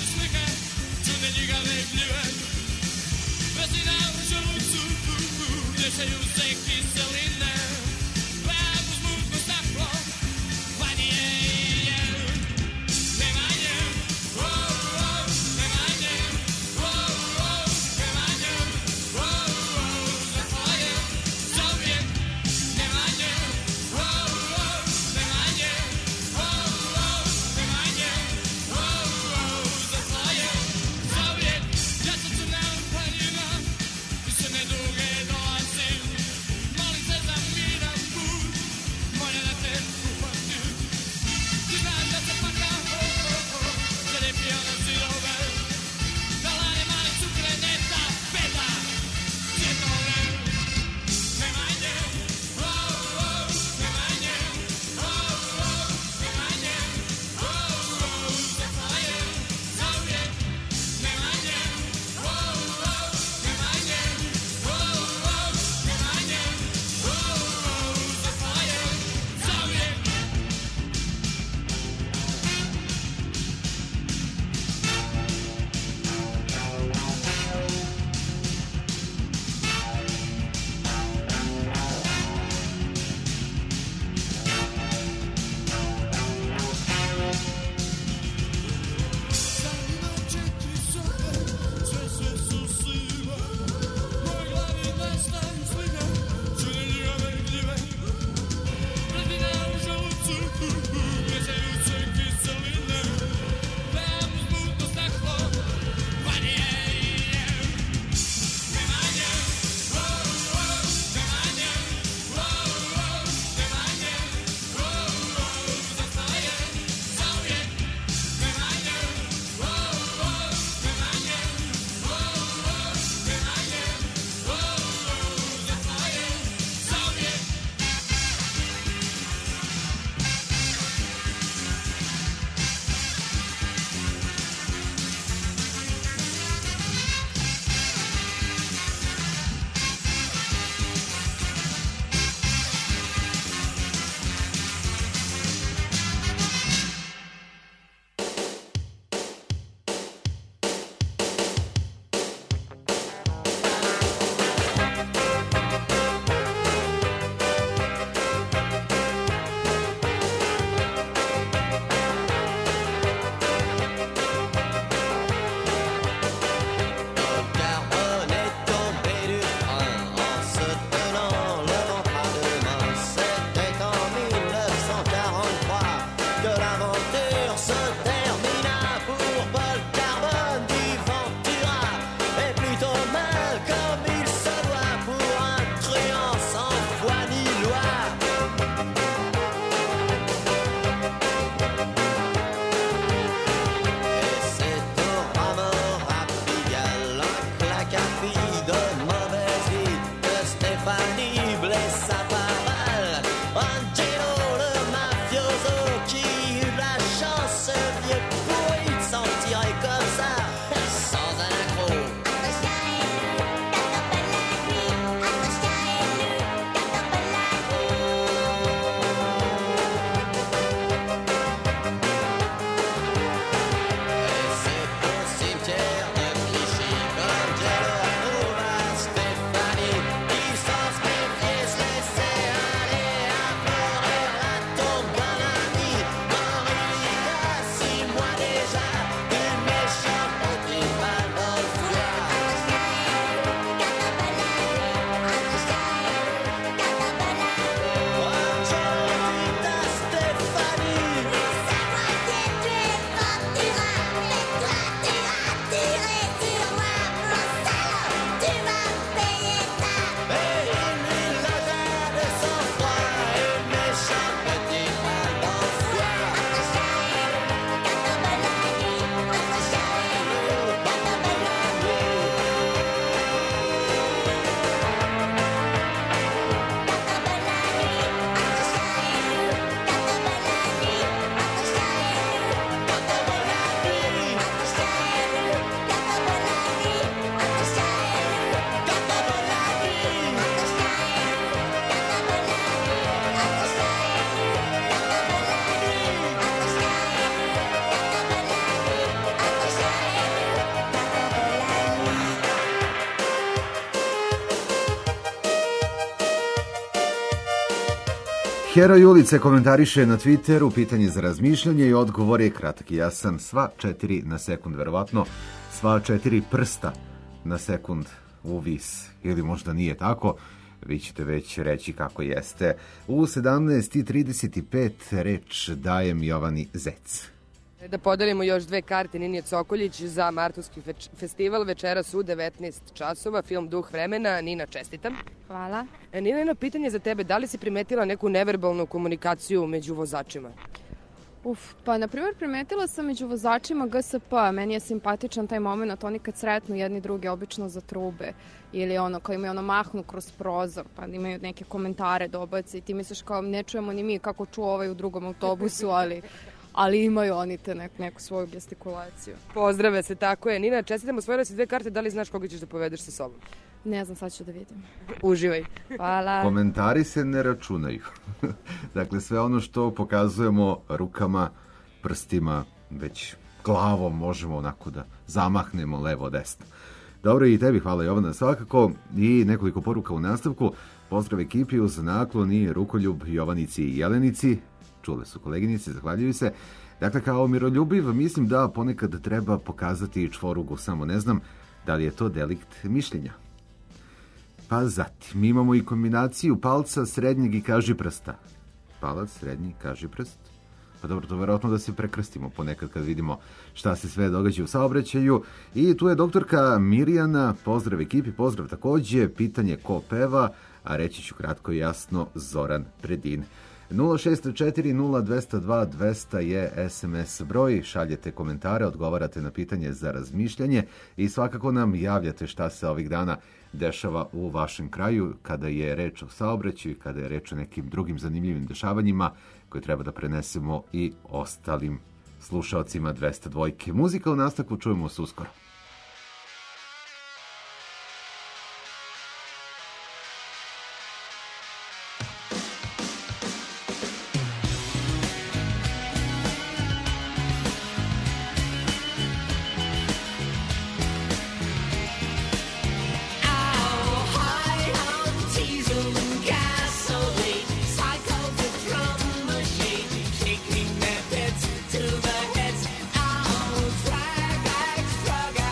Heroj ulice komentariše na Twitteru pitanje za razmišljanje i odgovor je kratak i jasan. Sva četiri na sekund, verovatno sva četiri prsta na sekund u vis. Ili možda nije tako, vi ćete već reći kako jeste. U sedamnaest i trideset pet reč dajem Jovani Zec. Da podelimo još dve karte Ninije Cokoljić za Martovski festival večeras u devetnaest časova, film Duh vremena. Nina, čestitam. Hvala. E, Nina, jedno pitanje za tebe. Da li si primetila neku neverbalnu komunikaciju među vozačima? Uf, pa na primjer primetila sam među vozačima G S P, meni je simpatičan taj moment, oni kad sretnu jedni druge obično za trube ili ono kao imaju ono mahnu kroz prozor pa imaju neke komentare dobace i ti misliš kao ne čujemo ni mi kako čuo ovaj u drugom autobusu, ali ali imaju oni te nek, neku svoju gestikulaciju. Pozdrave se, tako je. Nina, čestitam, osvojila si dve karte, da li znaš koga ćeš da povedeš sa sobom? Ne znam, sad ću da vidim. Uživaj. Hvala. Komentari se ne računaju. Dakle, sve ono što pokazujemo rukama, prstima, već glavom možemo onako da zamahnemo levo-desno. Dobro, i tebi hvala Jovana svakako i nekoliko poruka u nastavku. Pozdrav ekipi uz naklon i rukoljub Jovanici i Jelenici. Čule su koleginice, zahvaljuju se. Dakle, kao miroljubiv, mislim da ponekad treba pokazati čvorugu, samo ne znam da li je to delikt mišljenja. Pa zatim, mi imamo i kombinaciju palca, srednjeg i kažiprsta. Palac, srednji, kažiprst. Pa dobro, to verovatno da se prekrstimo ponekad kad vidimo šta se sve događa u saobraćaju. I tu je doktorka Mirjana, pozdrav ekipi, pozdrav takođe, pitanje ko peva, a reći ću kratko i jasno Zoran Predin. nula šest četiri nula dva zero dva dva zero zero je es em es broj, šaljete komentare, odgovarate na pitanje za razmišljanje i svakako nam javljate šta se ovih dana dešava u vašem kraju kada je reč o saobraćaju, kada je reč o nekim drugim zanimljivim dešavanjima koje treba da prenesemo i ostalim slušaocima dvesta dva. Muzika u nastavku, čujemo se uskoro. Taking their pets to the heads. Oh, drag, drag, drag.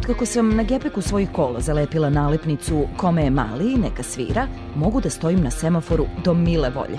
Otkako sam na gepeku svojih kola zalepila nalepnicu "Kome je mali, neka svira", mogu da stojim na semaforu do mile volje.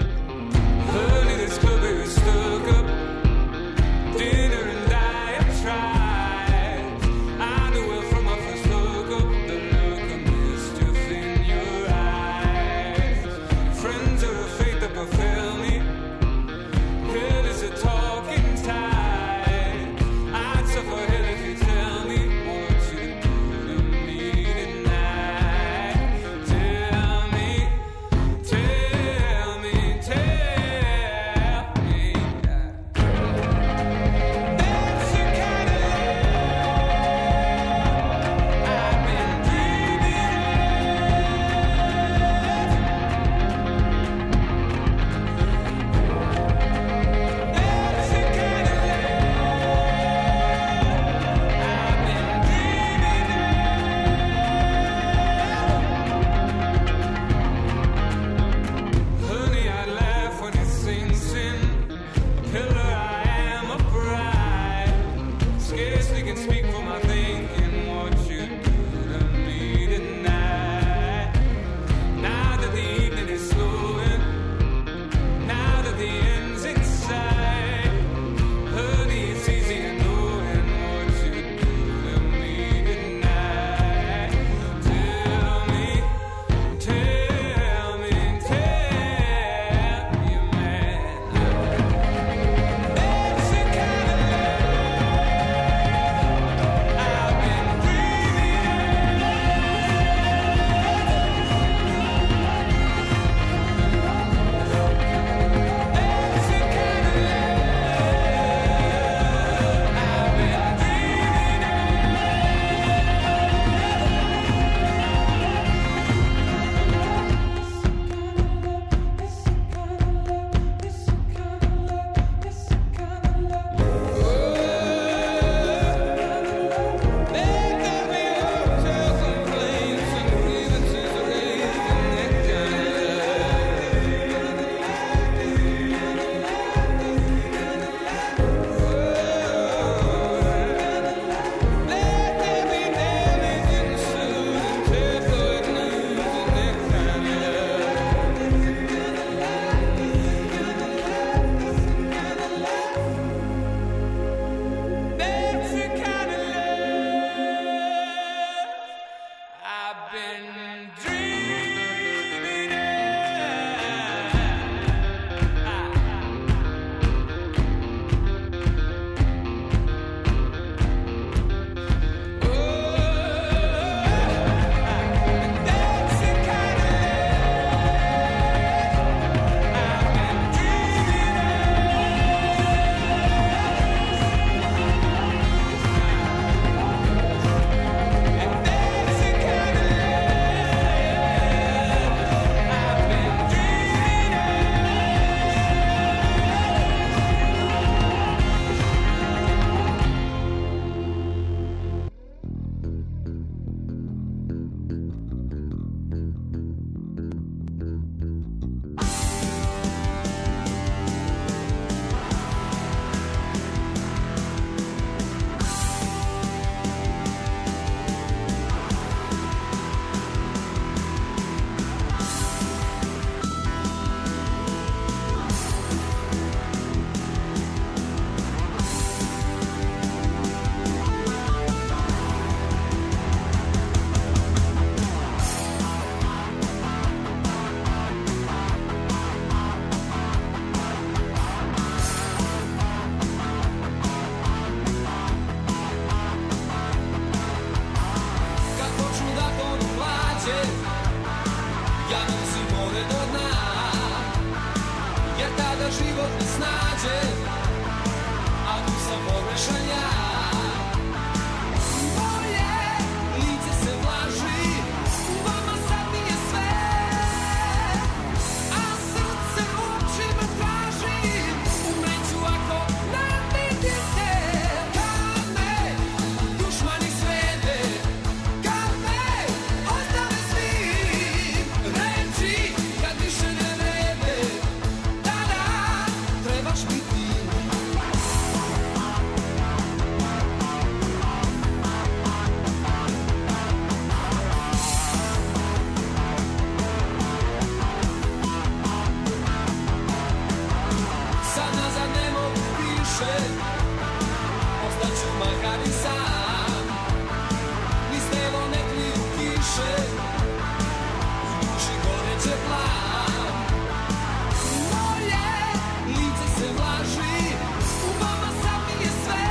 sebi sam. Ni stevo ne kliju kiše, u duši goreće plan. Moje lice se vlaži, u vama sad mi je sve,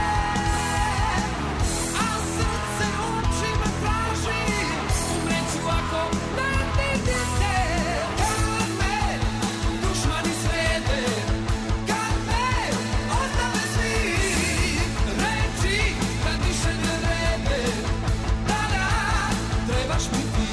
a srce u očima traži, umreću ako ne vidite. Kad me dušmani srede, kad me ostave svi, reči kad više ne vrede, tada trebaš mi ti.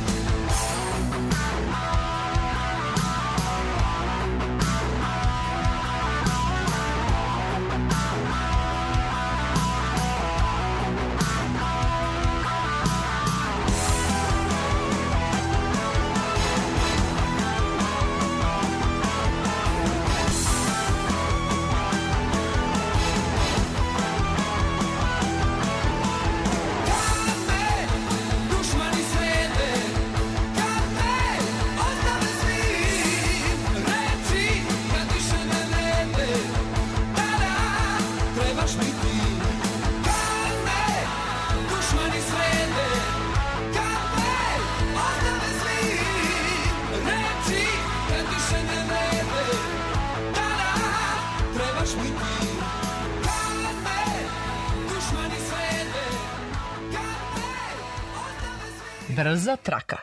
Dušmani srede, kad me ostave svi, reči kad više ne vrede, tada trebaš mi ti. Kad me dušmani srede, kad me ostave svi, reči kad više ne vrede, tada trebaš mi ti. Kad me dušmani srede, kad me ostave svi. Brza traka.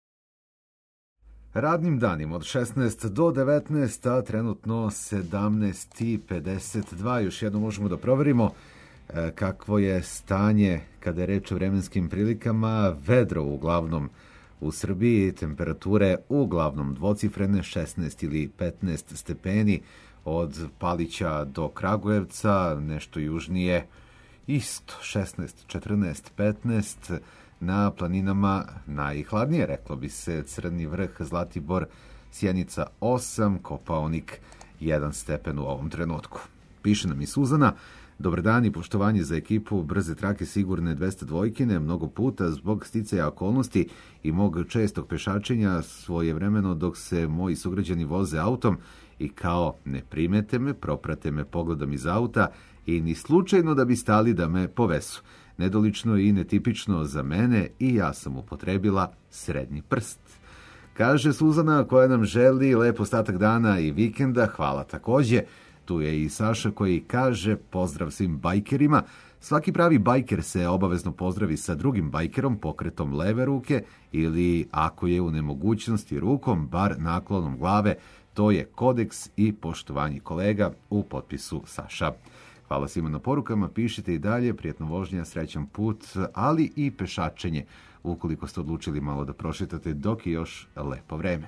Radnim danima od šesnaest do devetnaest, a trenutno sedamnaest i pedeset dva. Još jednom možemo da proverimo e, kakvo je stanje kada je reč o vremenskim prilikama. Vedro uglavnom u Srbiji, temperature uglavnom dvocifrene, šesnaest ili petnaest stepeni od Palića do Kragujevca, nešto južnije isto šesnaest, četrnaest, petnaest. Na planinama najhladnije, reklo bi se, Crni vrh, Zlatibor, Sjenica osam, Kopaonik jedan stepen u ovom trenutku. Piše nam i Suzana: dobar dan i poštovanje za ekipu Brze trake sigurne dvesta dvojkine. Mnogo puta zbog sticaja okolnosti i mog čestog pešačenja svojevremeno dok se moji sugrađani voze autom i kao ne primete me, proprate me pogledom iz auta i ni slučajno da bi stali da me povesu. Nedolično i netipično za mene i ja sam upotrebila srednji prst. Kaže Suzana, koja nam želi lep ostatak dana i vikenda. Hvala takođe. Tu je i Saša koji kaže: pozdrav svim bajkerima. Svaki pravi bajker se obavezno pozdravi sa drugim bajkerom pokretom leve ruke ili, ako je u nemogućnosti, rukom, bar naklonom glave. To je kodeks i poštovanje kolega, u potpisu Saša. Hvala svima na porukama, pišite i dalje, prijatno vožnja, srećan put, ali i pešačenje, ukoliko ste odlučili malo da prošetate dok je još lepo vreme.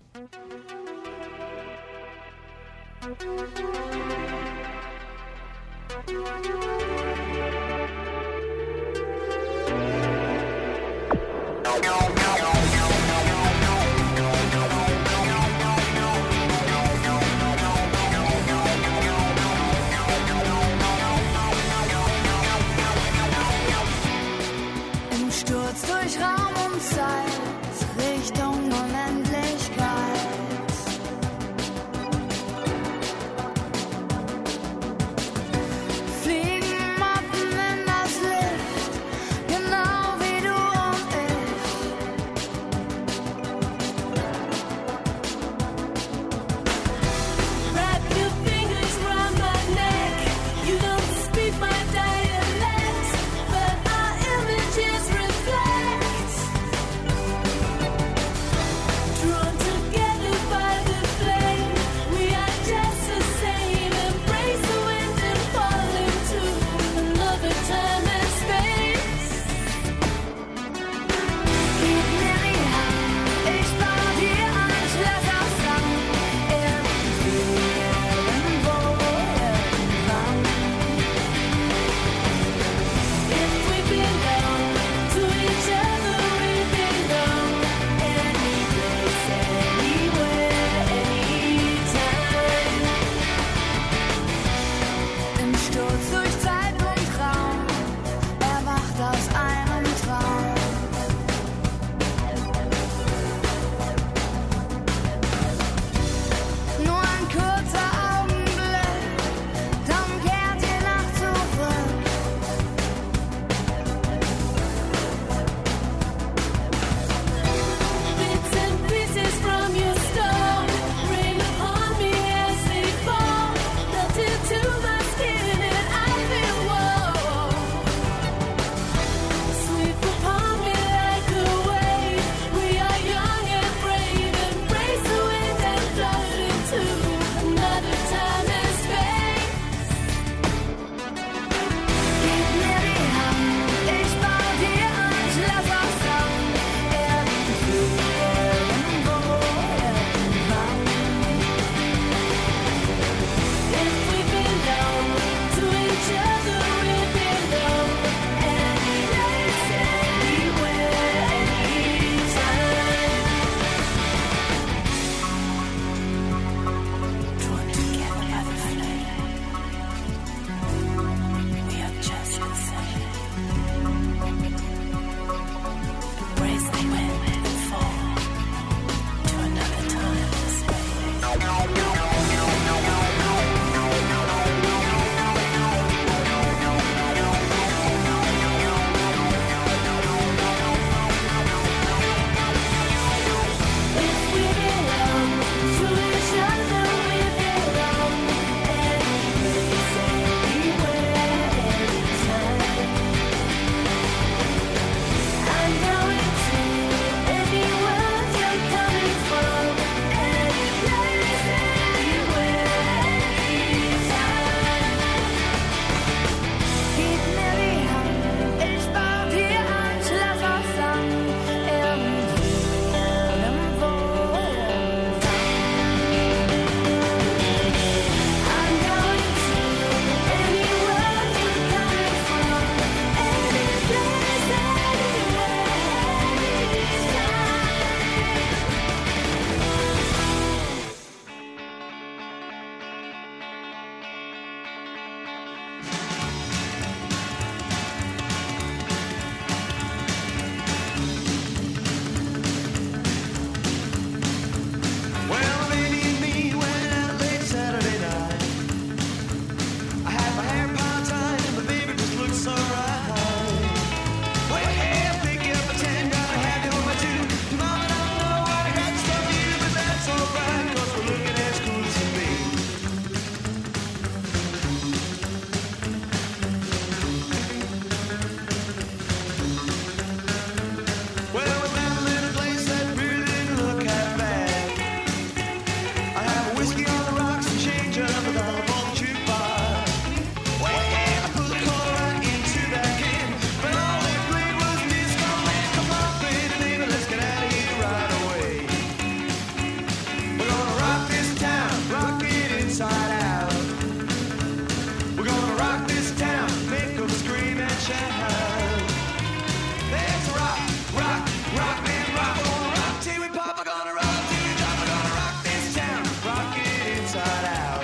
Im Sturz durch Raum und Zeit, Richtung Unendlichkeit. Fliegen Motten in das Licht, genau wie du und ich. inside out. We're gonna rock this town, make them scream and shout. Let's rock, rock, rock, man, rock. We're gonna rock till we pop. We're gonna rock till we drop. We're gonna rock this town, rock it inside out.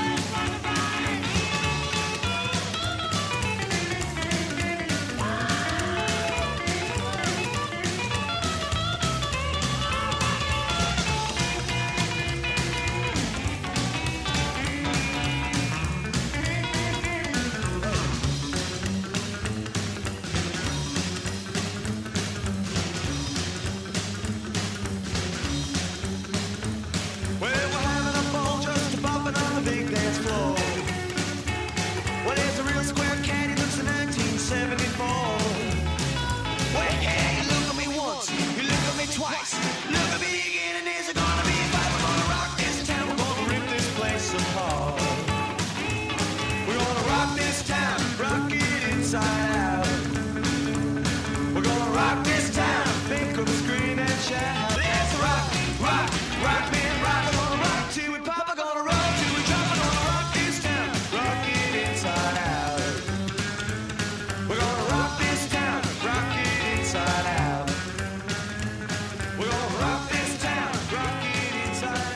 Well, we're having a ball just bumping on the big dance floor. Well, there's a real square cat, he looks in nineteen seventy-four. Well, yeah, you look at me once, you look at me twice, look at me again, and there's gonna be a fight. We're gonna rock this town, we're gonna rip this place apart. We're gonna rock this town, rock it inside out. We're gonna rock this town, make 'em scream and shout. Let's rock, rock, rock, man, rock. We're gonna rock till we pop. We're gonna rock till we drop. We're gonna rock this town, rock it inside out. We're gonna rock this town, rock it inside out. We're gonna rock this town, rock it inside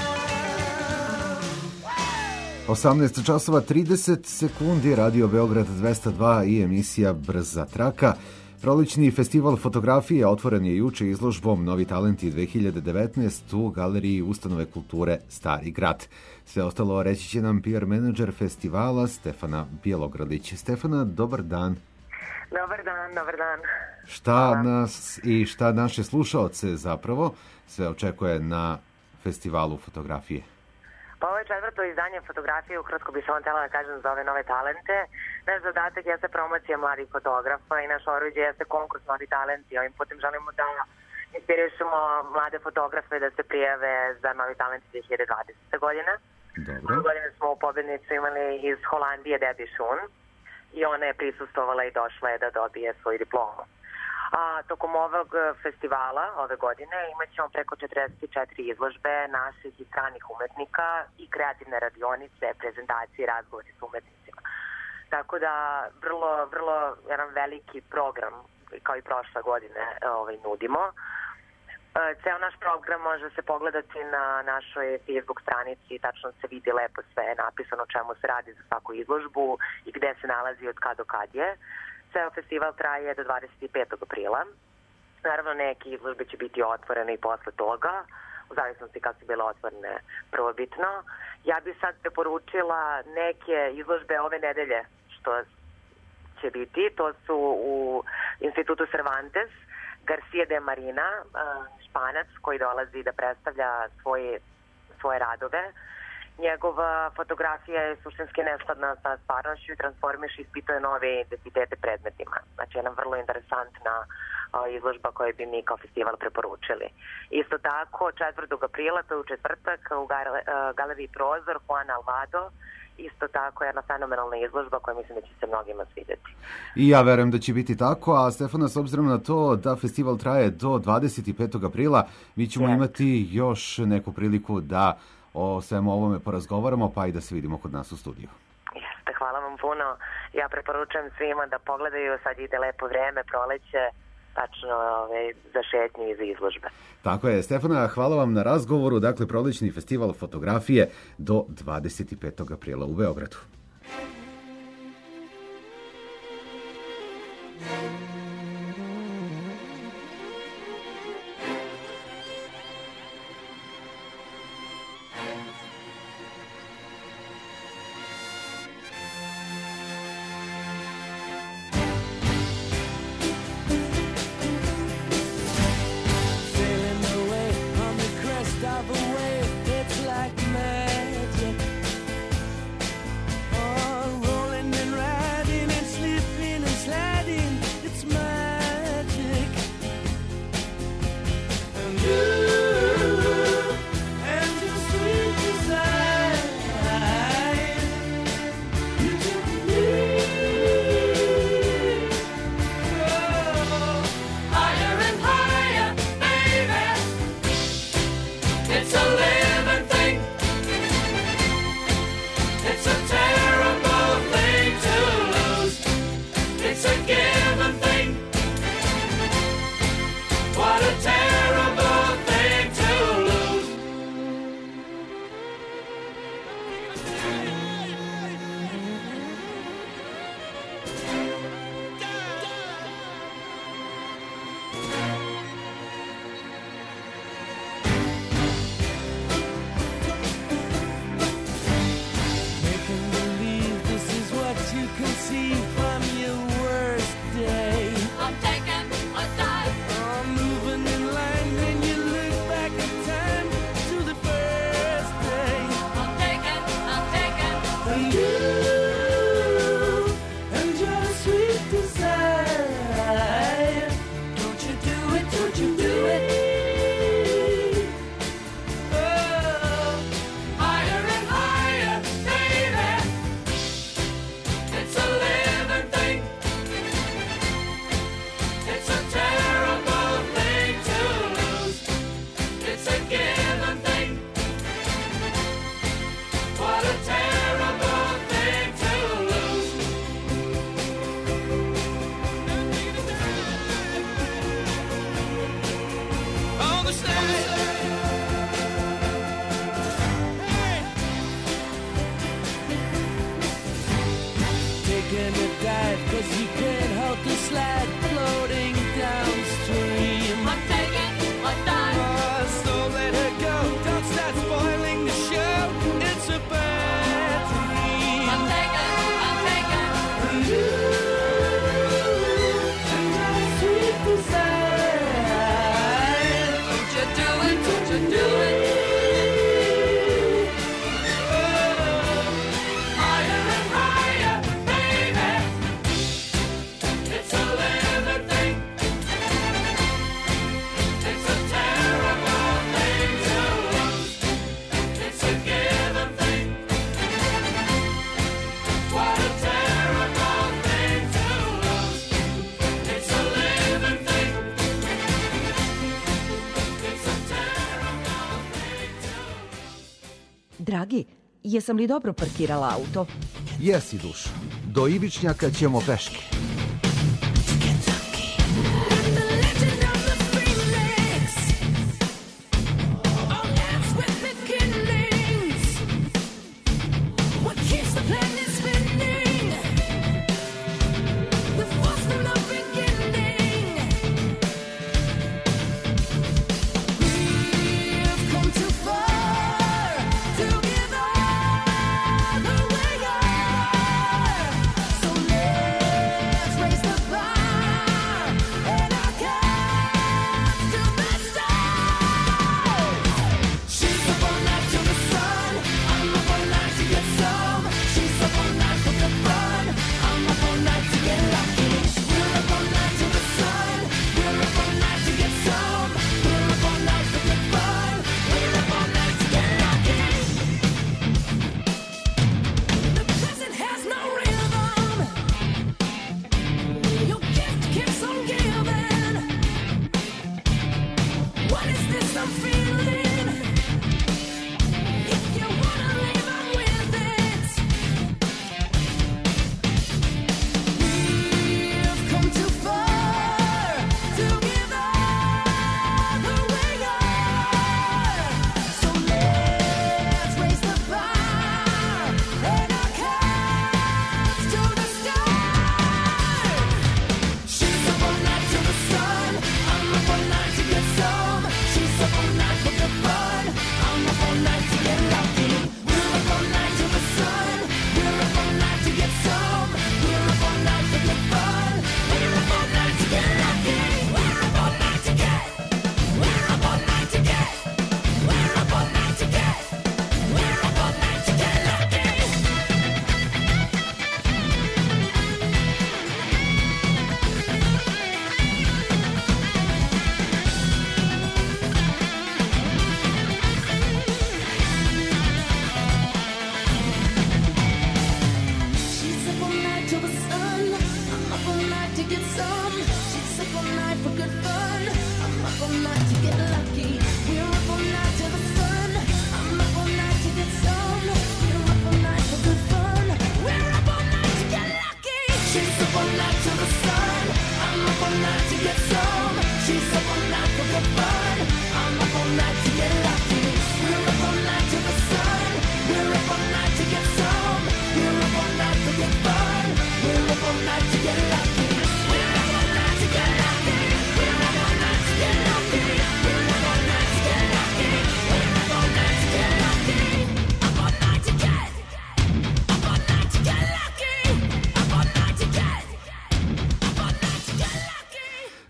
out. osamnaest časova trideset sekundi, Radio Beograd dvesta dva i emisija Brza traka. Prolećni festival fotografije otvoren je juče izložbom Novi talenti dve hiljade devetnaest u Galeriji Ustanove kulture Stari grad. Sve ostalo reći će nam P R menadžer festivala Stefana Bjelogradić. Stefana, dobar dan. Dobar dan, dobar dan. Šta nas i šta naše slušaoce zapravo sve očekuje na festivalu fotografije? Pa ovo je četvrto izdanje fotografije, ukratko bi samo htjela da kažem za ove nove talente. Naš zadatak jeste promocija mladih fotografa i naš oruđe jeste konkurs Novi talenti. Ovim putem želimo da inspirišemo mlade fotografe da se prijave za Novi talenti dve hiljade dvadesete. godine. Dobro. Ove godine smo u pobednicu imali iz Holandije Debbie Schoen i ona je prisustovala i došla je da dobije svoju diplomu. A tokom ovog festivala ove godine imat ćemo preko četrdeset četiri izložbe naših i stranih umetnika i kreativne radionice, prezentacije i razgovori s umetnicima. Tako da vrlo, vrlo jedan veliki program kao i prošle godine ovaj, nudimo. E, ceo naš program može se pogledati na našoj Facebook stranici, tačno se vidi lepo sve napisano o čemu se radi za svaku izložbu i gde se nalazi od kad do kad je. Ceo festival traje do dvadeset petog aprila. Naravno, neke izložbe će biti otvorene i posle toga, u zavisnosti kako su bile otvorene prvobitno. Ja bih sad preporučila neke izložbe ove nedelje što će biti. To su u Institutu Cervantes, Garcia de Marina, Španac koji dolazi da predstavlja svoje, svoje radove. Njegova fotografija je suštinski neskladna sa stvarnošću i transformiš i ispituje nove identitete predmetima. Znači, jedna vrlo interesantna izložba koju bi mi kao festival preporučili. Isto tako, četvrtog aprila, to je u četvrtak, u Galeriji Prozor, Juan Alvado, isto tako jedna fenomenalna izložba koja mislim da će se mnogima svidjeti. I ja verujem da će biti tako, a Stefana, s obzirom na to da festival traje do dvadeset petog aprila, mi ćemo yes. imati još neku priliku da o svemu ovome porazgovaramo, pa i da se vidimo kod nas u studiju. Jeste, hvala vam puno. Ja preporučujem svima da pogledaju, sad ide lepo vreme, proleće, tačno ove, za šetnju i za izložbe. Tako je, Stefana, hvala vam na razgovoru. Dakle, prolećni festival fotografije do dvadeset petog aprila u Beogradu. Of a wave, it's like magic. and you and your sweet desire. Don't you do it, don't you do it. Oh, higher and higher, baby. It's a living thing. It's a terrible thing to lose. It's a given thing. What a terrible thing to lose. On the stage. Taking a dive cause you can't help the slide floating downstream. I'm taking a dive. Oh, so let her go. Don't start spoiling the show. It's a bad dream. I'm taking, I'm taking. And you and your sweet desire. Don't you do it, don't you do it. Higher and higher, baby. It's a living thing. It's a terrible thing to lose. It's a given thing. What a terrible thing to lose. It's a living thing. It's a terrible thing to lose. Dragi, jesam li dobro parkirala auto? Jesi, duša. Do Ivičnjaka ćemo peške. Together, the way are. So let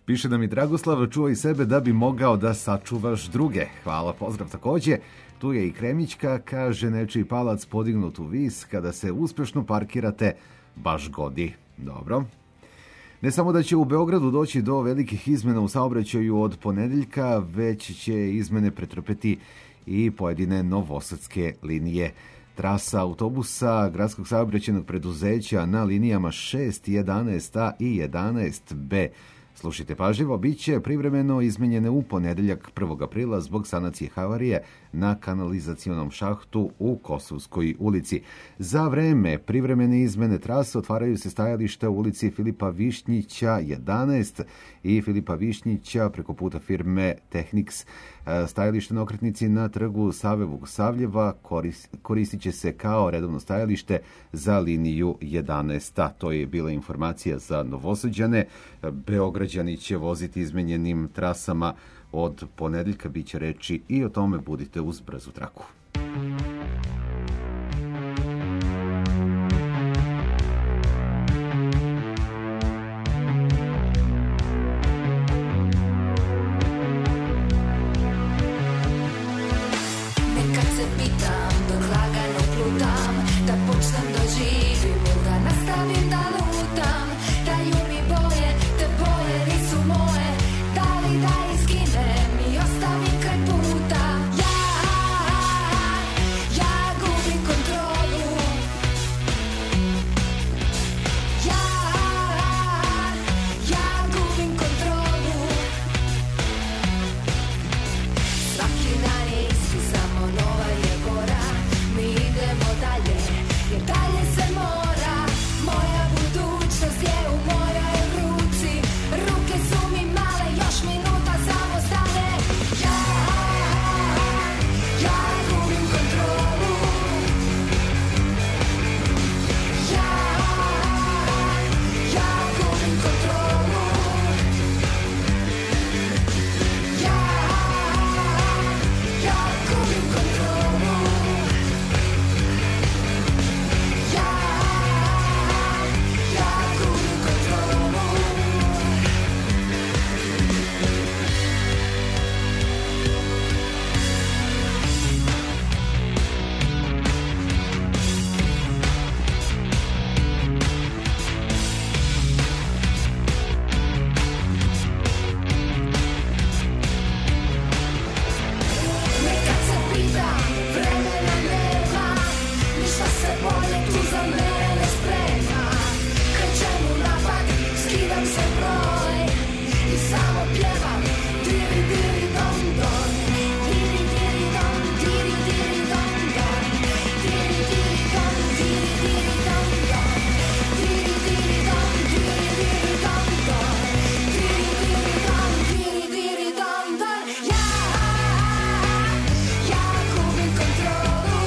Piše nam i Dragoslav, čuvaj sebe da bi mogao da sačuvaš druge. Hvala, pozdrav takođe. Tu je i Kremićka, kaže nečiji palac podignut u vis, kada se uspešno parkirate, baš godi. Dobro. Ne samo da će u Beogradu doći do velikih izmena u saobraćaju od ponedeljka, već će izmene pretrpeti i pojedine novosadske linije. Trasa autobusa gradskog saobraćajnog preduzeća na linijama šest, jedanaest A i jedanaest B. Slušajte pažljivo, bit će privremeno izmenjene u ponedeljak prvog aprila zbog sanacije havarije na kanalizacionom šahtu u Kosovskoj ulici. Za vreme privremene izmene trase otvaraju se stajališta u ulici Filipa Višnjića jedanaest i Filipa Višnjića preko puta firme Tehnix. Stajalište na okretnici na trgu Save Vukosavljeva koristit će se kao redovno stajalište za liniju jedanaest A. To je bila informacija za Novosađane. Beograđani će voziti izmenjenim trasama od ponedeljka, bit će reči i o tome, budite uz brzu traku. Nekad se pitam, dok lagano plutam, da počnem da živim ili da nastavim da lutam. Daju mi boje, te boje nisu moje, da li da izginem i ostavim kraj puta. Ja, ja gubim kontrolu. Ja, ja gubim kontrolu. Svaki dan je isti, samo nova je gora. Mi idemo dalje, jer dalje se mora. Moja budućnost je u mojoj ruci. Ruke su mi male, još minuta samo stane. Ja, ja gubim kontrolu. Ja, ja gubim kontrolu. Ja, ja gubim kontrolu. Ja, ja gubim kontrolu. Nekad se pitam, vremena nema, ništa se bolje tu za mene ne sprema. Krećem u napad, skidam se broj i samo pjevam diri diri dom dom. Diri diri dom, diri diri dom dom. Diri diri dom, diri diri dom dom. Diri diri dom, diri diri dom dom. Diri diri dom, diri diri dom dom. Ja, ja gubim kontrolu.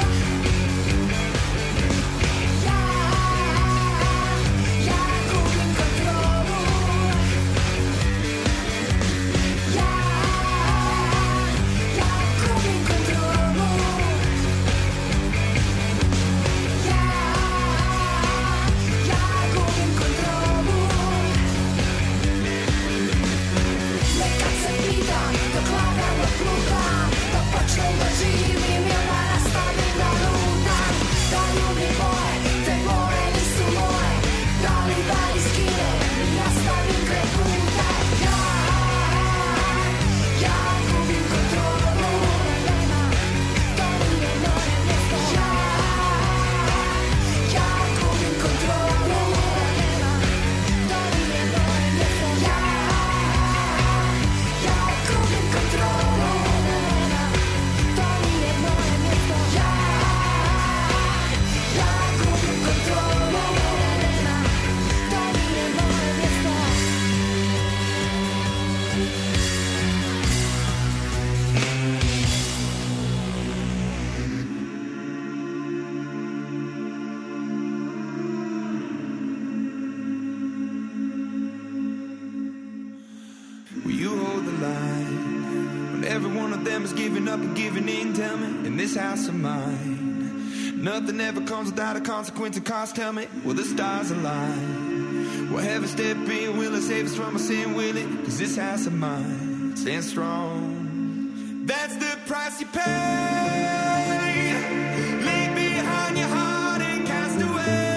Ja, ja gubim kontrolu. Ja, ja gubim kontrolu. Ja, ja gubim kontrolu. Nekad se pitam, dok lagano plutam, da počnem da živim ili da nastavim da lutam. Daju mi boje, te boje nisu moje, da li da izginem i nastavim kraj puta. Ja, ja gubim kontrolu. To nije moje mjesto. Ja, ja gubim kontrolu. To nije moje mjesto. Ja, ja gubim kontrolu. To nije moje mjesto. Ja, ja gubim kontrolu. To nije moje mjesto. Will you hold the line when every one of them is giving up and giving in? Tell me, in this house of mine, nothing ever comes without a consequence and cost. Tell me, will the stars align Will heaven step in? Will it save us from our sin? Will it? Cause this house of mine stands strong. That's the price you pay. Leave behind your heart and cast away.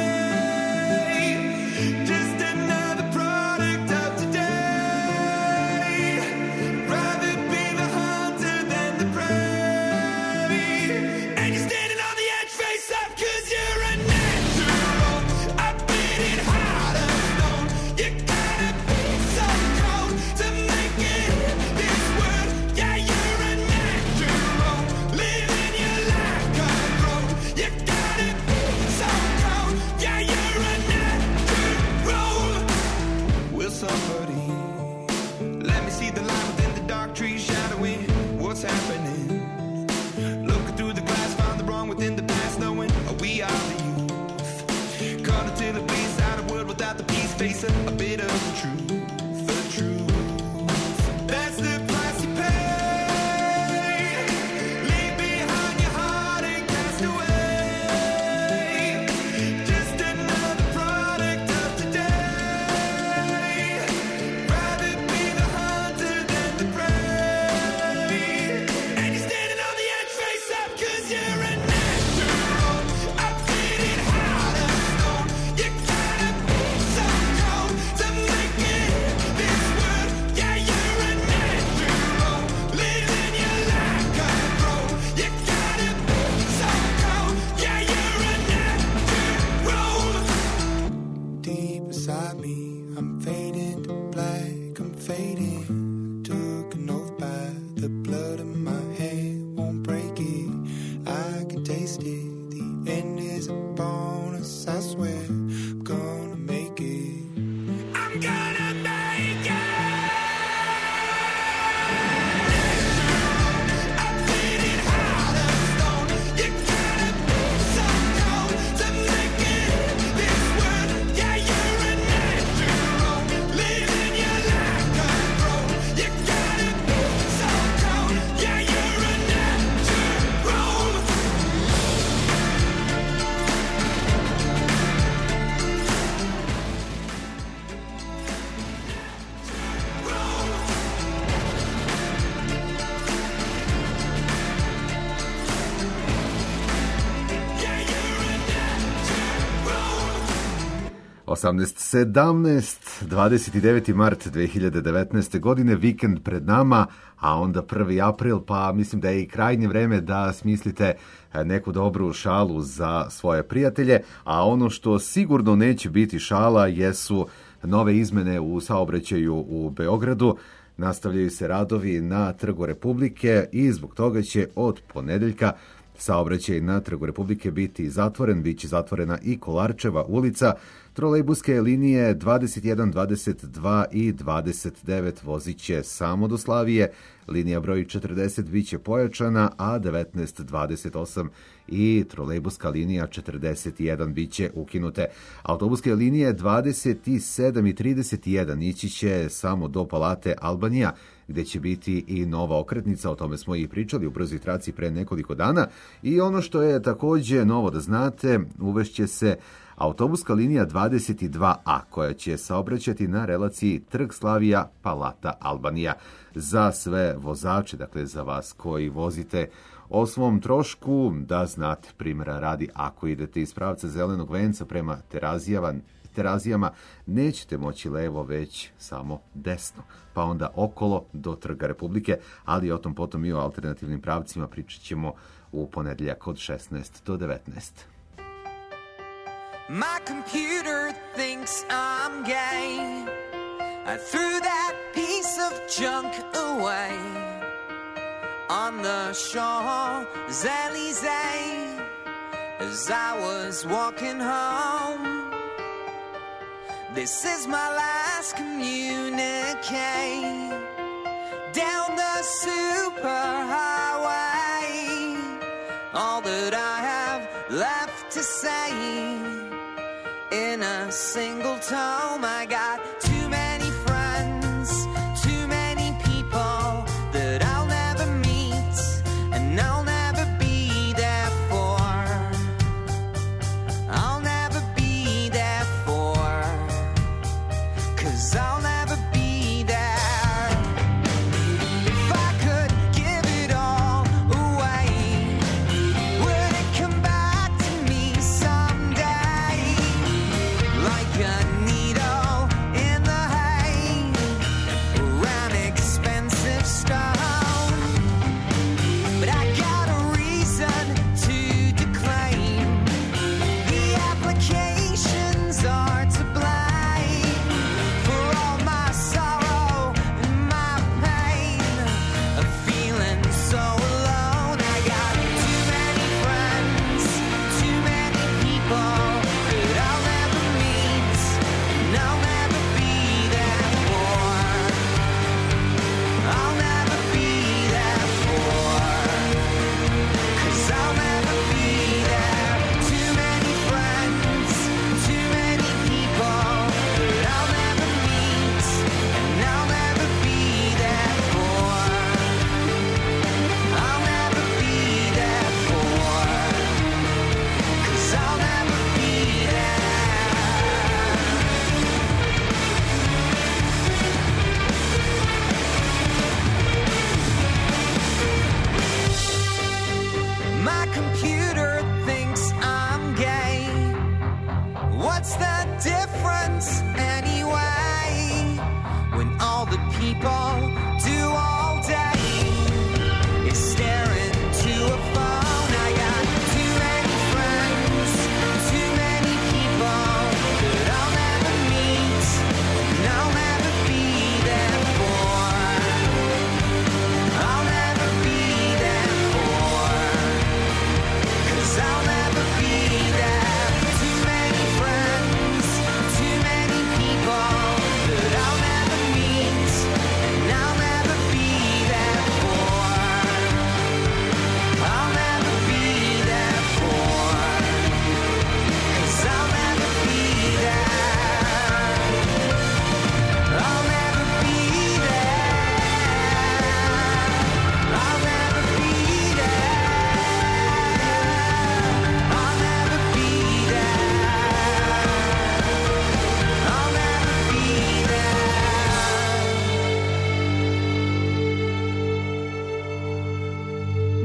Just another product of today. Rather be the hunter than the prey. And you're standing on the edge face up cause you're a natural. I've been in heart of stone. You gotta be so cold to make it in this world. Yeah, you're a natural. Living your life control. You gotta be so cold. Yeah, you're a natural. Will somebody let me see the light within the dark trees shadowing what's happening? Looking through the glass, find the wrong within the past, knowing we are the youth. Caught until it bleeds out of world without the peace, facing a bit of the truth, the truth. That's the price you pay. Leave behind your heart and cast away. Just another product of today. Rather be the hunter than the prey. And you're standing on the edge face up cause you're a natural. I've been in heart of stone. You gotta be so cold to make it in this world. Yeah, you're a natural. Living your life control. You gotta be so cold. Yeah, you're a natural. Deep inside me, I'm fading to black, I'm fading. Took an oath by the blood in my hand, won't break it. I can taste it. The end is a bonus, I swear. I'm gonna make it. I'm gonna make it. I've been in heart of stone. You gotta be so cold to make it in this world. Yeah, you're a natural. Living your life control. You gotta be so cold. Yeah, you're a natural. osamnaest sedamnaest, dvadeset deveti mart dve hiljade devetnaeste. godine, vikend pred nama, a onda prvi april, pa mislim da je i krajnje vreme da smislite neku dobru šalu za svoje prijatelje, a ono što sigurno neće biti šala jesu nove izmene u saobraćaju u Beogradu. Nastavljaju se radovi na Trgu Republike i zbog toga će od ponedeljka saobraćaj na Trgu Republike biti zatvoren, bit će zatvorena i Kolarčeva ulica. Trolejbuske linije dvadeset jedan, dvadeset dva i dvadeset devet vozit će samo do Slavije. Linija broj četrdeset bit će pojačana, a devetnaest, dvadeset osam i trolejbuska linija četrdeset jedan bit će ukinute. Autobuske linije dvadeset sedam i trideset jedan ići će samo do Palate Albanija, gde će biti i nova okretnica, o tome smo i pričali u brzoj traci pre nekoliko dana. I ono što je takođe novo da znate, uvešće se autobuska linija dvadeset dva a, koja će saobraćati na relaciji Trg Slavija, Palata Albanija. Za sve vozače, dakle za vas koji vozite o svom trošku, da znate, primjera radi, ako idete iz pravca Zelenog venca prema Terazijama, Terazijama, nećete moći levo, već samo desno, pa onda okolo do Trga Republike, ali o tom potom i o alternativnim pravcima pričat ćemo u ponedeljak od šesnaest do devetnaest. My computer thinks I'm gay. I threw that piece of junk away on the Champs-Elysees as I was walking home. This is my last communique down the superhighway. All that I have left to say in a single tome. I got too many friends, too many people that I'll never meet and I'll never be there for. I'll never be there for.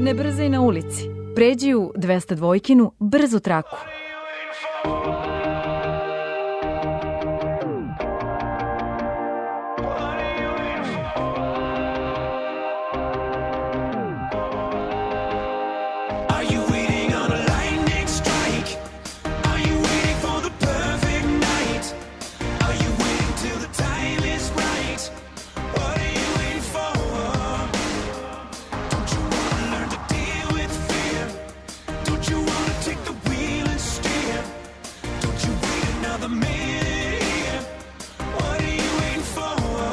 Ne brzaj na ulici. Pređi u dvesta dvojkinu brzu traku. Are you waiting on a lightning strike? Are you waiting for the perfect night? Are you waiting till the time is right? What are you waiting for? Don't you wanna learn to deal with fear? Don't you wanna take the wheel and steer? Don't you wait another minute here? What are you waiting for?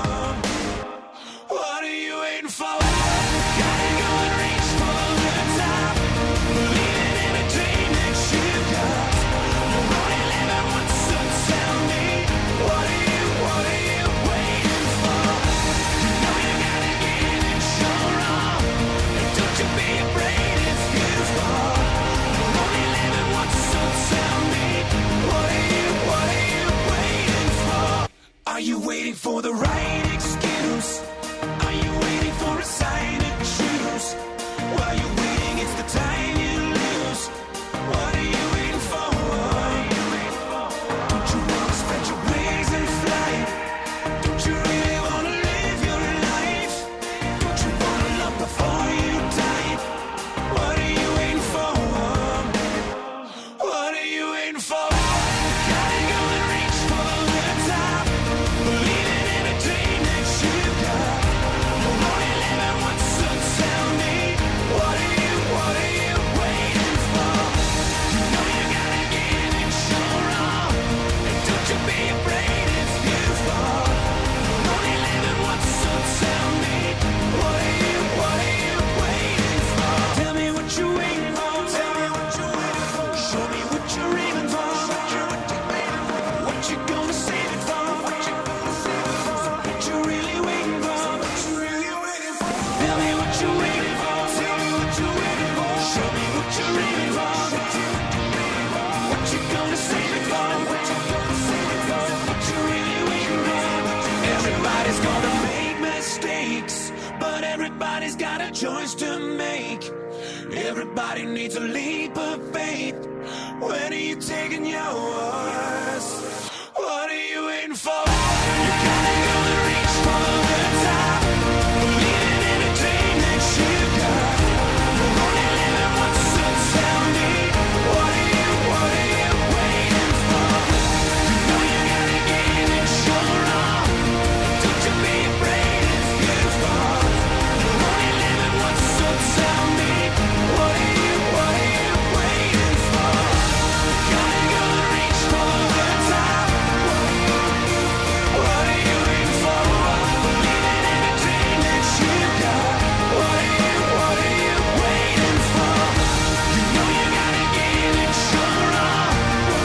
What are you waiting for? Gotta go and reach for the top. Believing in a dream that you've got. You're only living once, so tell me, what are you, what are you waiting for? You know you gotta get it sure wrong. And don't you be afraid if you fall. You're only living once, so tell me, what are you, what are you waiting for? Are you waiting for the right excuse? Are you waiting for a sign to choose? While you're waiting, it's the time you lose. What are you waiting for? Don't you wanna spread your wings and fly? Don't you really wanna live your life? Don't you wanna love before you die? What are you waiting for? What are you waiting for? Gotta go and reach for the top. Believing in a dream that you've got. You're only living once, so tell me, what are you, what are you waiting for? You know you gotta get it sure wrong. And don't you be afraid if you fall. You're only living once, so tell me, what are you, what are you waiting for? Tell me what you're waiting for. Tell me what you're waiting for. Show me what you're aiming for. What you gonna save it for? What you gonna save it for? What you really waiting for? What you really waiting for? Tell me what you're waiting for. Tell me what you're waiting for. Show me what you're aiming for. What you gonna save it for? What you gonna save it for? What you really waiting for? Everybody's gonna make mistakes, but everybody's got a choice to make. Everybody needs a leap of faith. When are you taking yours? What are you waiting for? You gotta go and reach for the top. Believing in a dream that you've got. You're only living once, so tell me, what are you, what are you waiting for? You know you gotta get it sure wrong. Don't you be afraid if you fall. You're only living once, so tell me, what are you, what are you waiting for? Gotta go and reach for the top. What are you waiting for? Believing in a dream that you've got. What are you, what are you waiting for? You know you gotta get it sure wrong.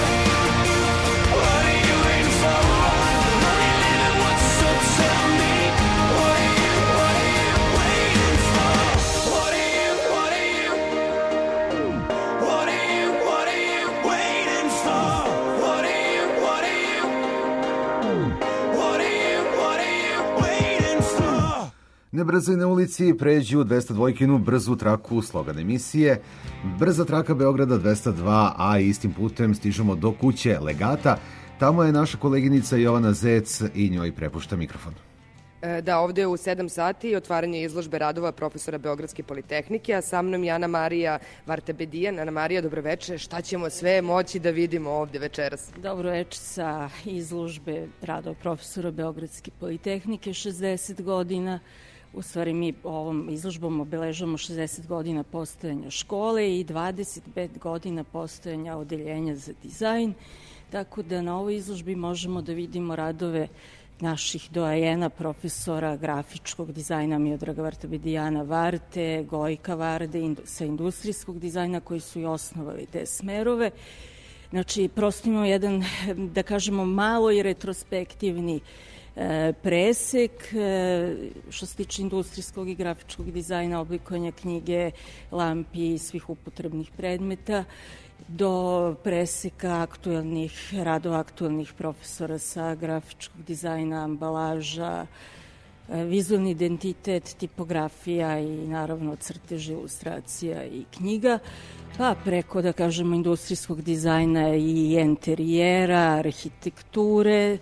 What are you waiting for? You're only living once, so tell me, what are you, what are you waiting for? What are you, what are you, what are you, what are you waiting for? What are you, what are you, what are you, what are you waiting for? Ne brzaj na ulici, pređi u dvesta dvojkinu brzu traku, slogan emisije. Brza traka Beograda dvesta dva, a istim putem stižemo do kuće Legata. Tamo je naša koleginica Jovana Zec i njoj prepušta mikrofon. E, Da, ovde je u sedam sati otvaranje izložbe radova profesora Beogradske politehnike, a sa mnom je Ana Marija Vartabedijan. Ana Marija, dobroveče. Šta ćemo sve moći da vidimo ovde večeras? Dobro veče sa izložbe radova profesora Beogradske politehnike, šezdeset godina. U stvari mi ovom izložbom obeležavamo šezdeset godina postojanja škole i dvadeset pet godina postojanja odeljenja za dizajn, tako da na ovoj izložbi možemo da vidimo radove naših doajena, profesora grafičkog dizajna Miodraga Vartabedijana Varte, Gojka Varde indu, sa industrijskog dizajna koji su i osnovali te smerove. Znači, prosto imamo jedan, da kažemo, malo i retrospektivni e, presek e, što se tiče industrijskog i grafičkog dizajna, oblikovanja knjige, lampi i svih upotrebnih predmeta, do preseka aktuelnih radova, aktuelnih profesora sa grafičkog dizajna, ambalaža, vizualni identitet, tipografija i naravno crtež, ilustracija i knjiga, pa preko, da kažemo, industrijskog dizajna i enterijera, arhitekture,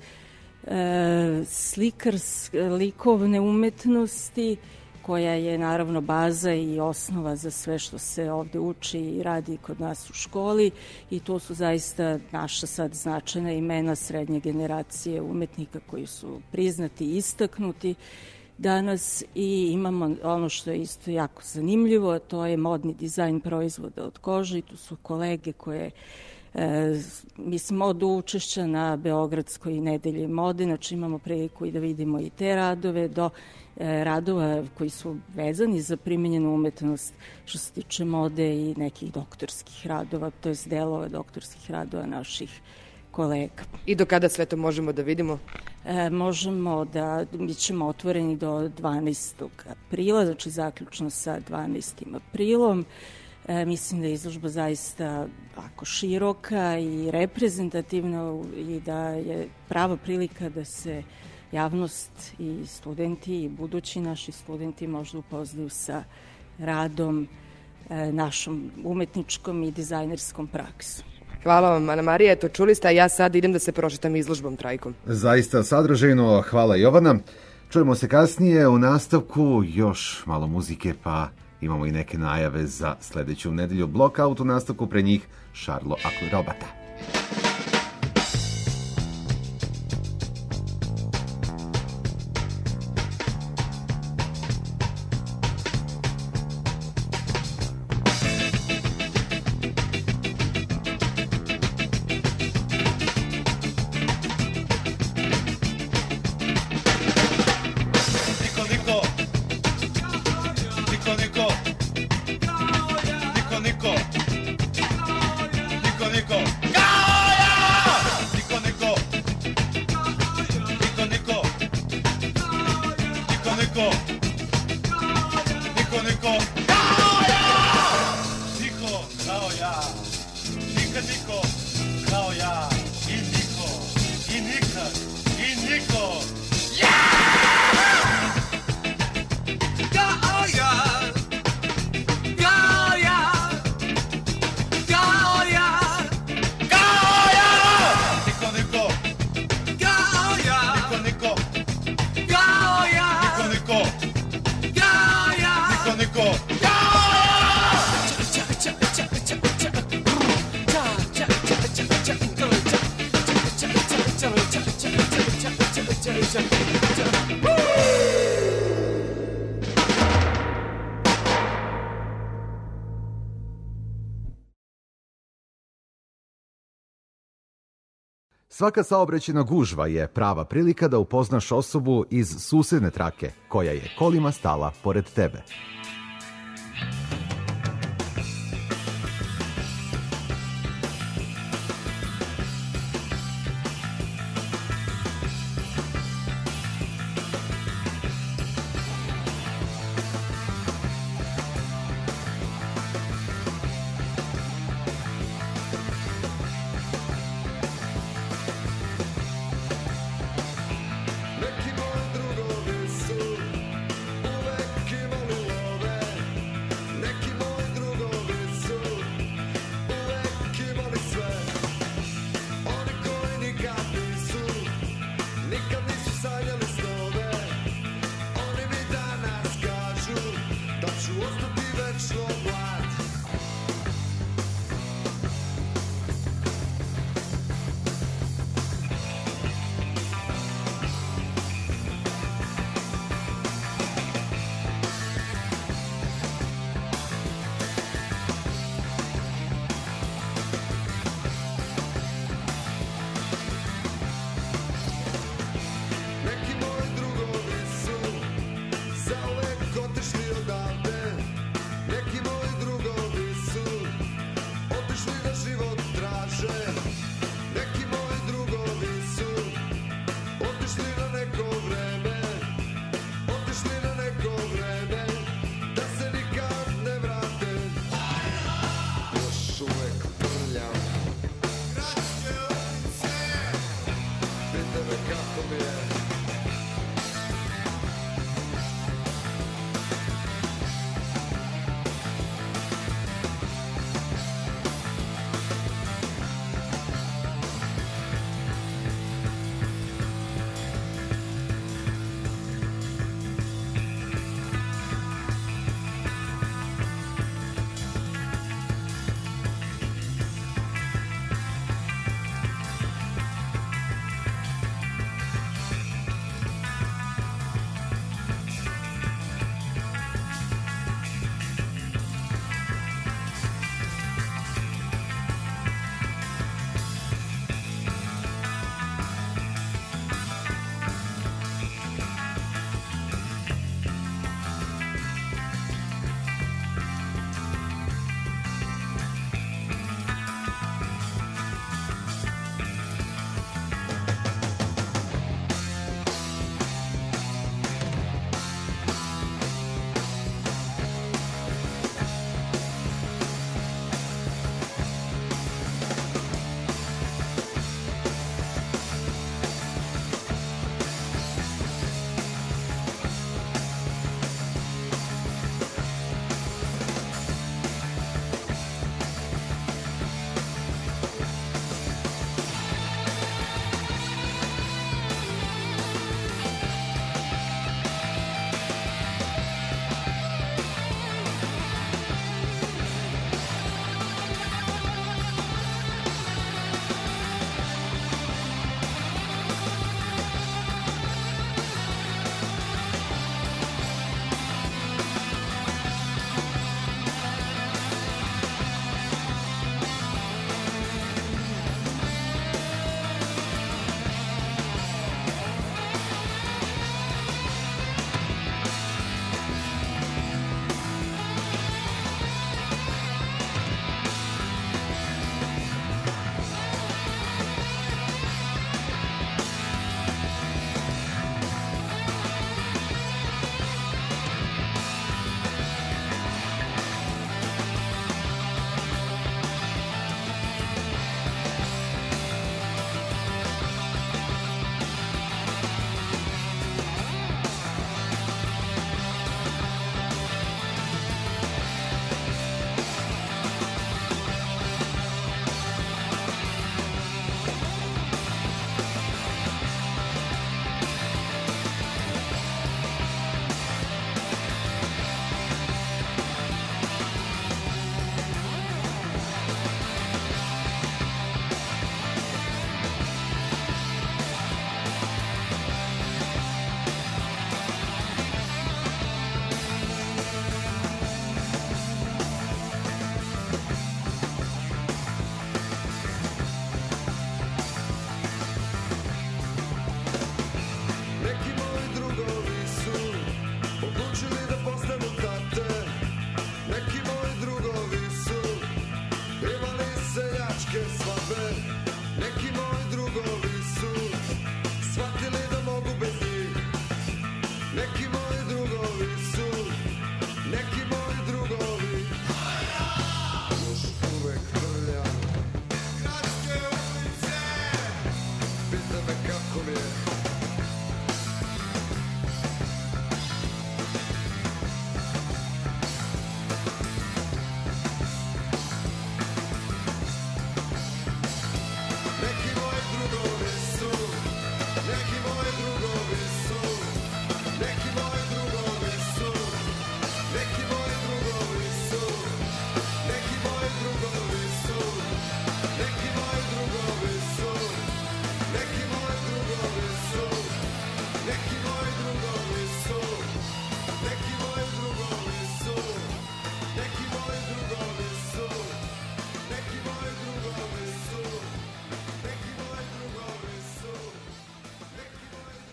slikarske, likovne umetnosti, koja je naravno baza i osnova za sve što se ovde uči i radi kod nas u školi, i to su zaista naša sad značajna imena srednje generacije umetnika koji su priznati i istaknuti danas. I imamo ono što je isto jako zanimljivo, a to je modni dizajn proizvoda od kože, i tu su kolege koje E, mislim, od učešća na Beogradskoj nedelji mode, znači imamo priliku i da vidimo i te radove, do e, radova koji su vezani za primenjenu umetnost što se tiče mode i nekih doktorskih radova, to je delova doktorskih radova naših kolega. I do kada sve to možemo da vidimo? E, možemo da, mi ćemo otvoreni do dvanaestog aprila, znači zaključno sa dvanaestim aprilom. E, mislim da je izložba zaista ako široka i reprezentativna i da je prava prilika da se javnost i studenti i budući naši studenti možda upoznaju sa radom, e, našom umetničkom i dizajnerskom praksom. Hvala vam, Ana Marija. Eto, čuli ste, a ja sad idem da se prošetam izložbom trajkom. Zaista sadržajno, hvala Jovana. Čujemo se kasnije, u nastavku još malo muzike, pa imamo i neke najave za sledeću nedelju. Blockout u nastavku, pre njih Šarlo Aklirobata. Svaka saobraćajna gužva je prava prilika da upoznaš osobu iz susedne trake koja je kolima stala pored tebe. Neki moji drugovi su uvek imali love,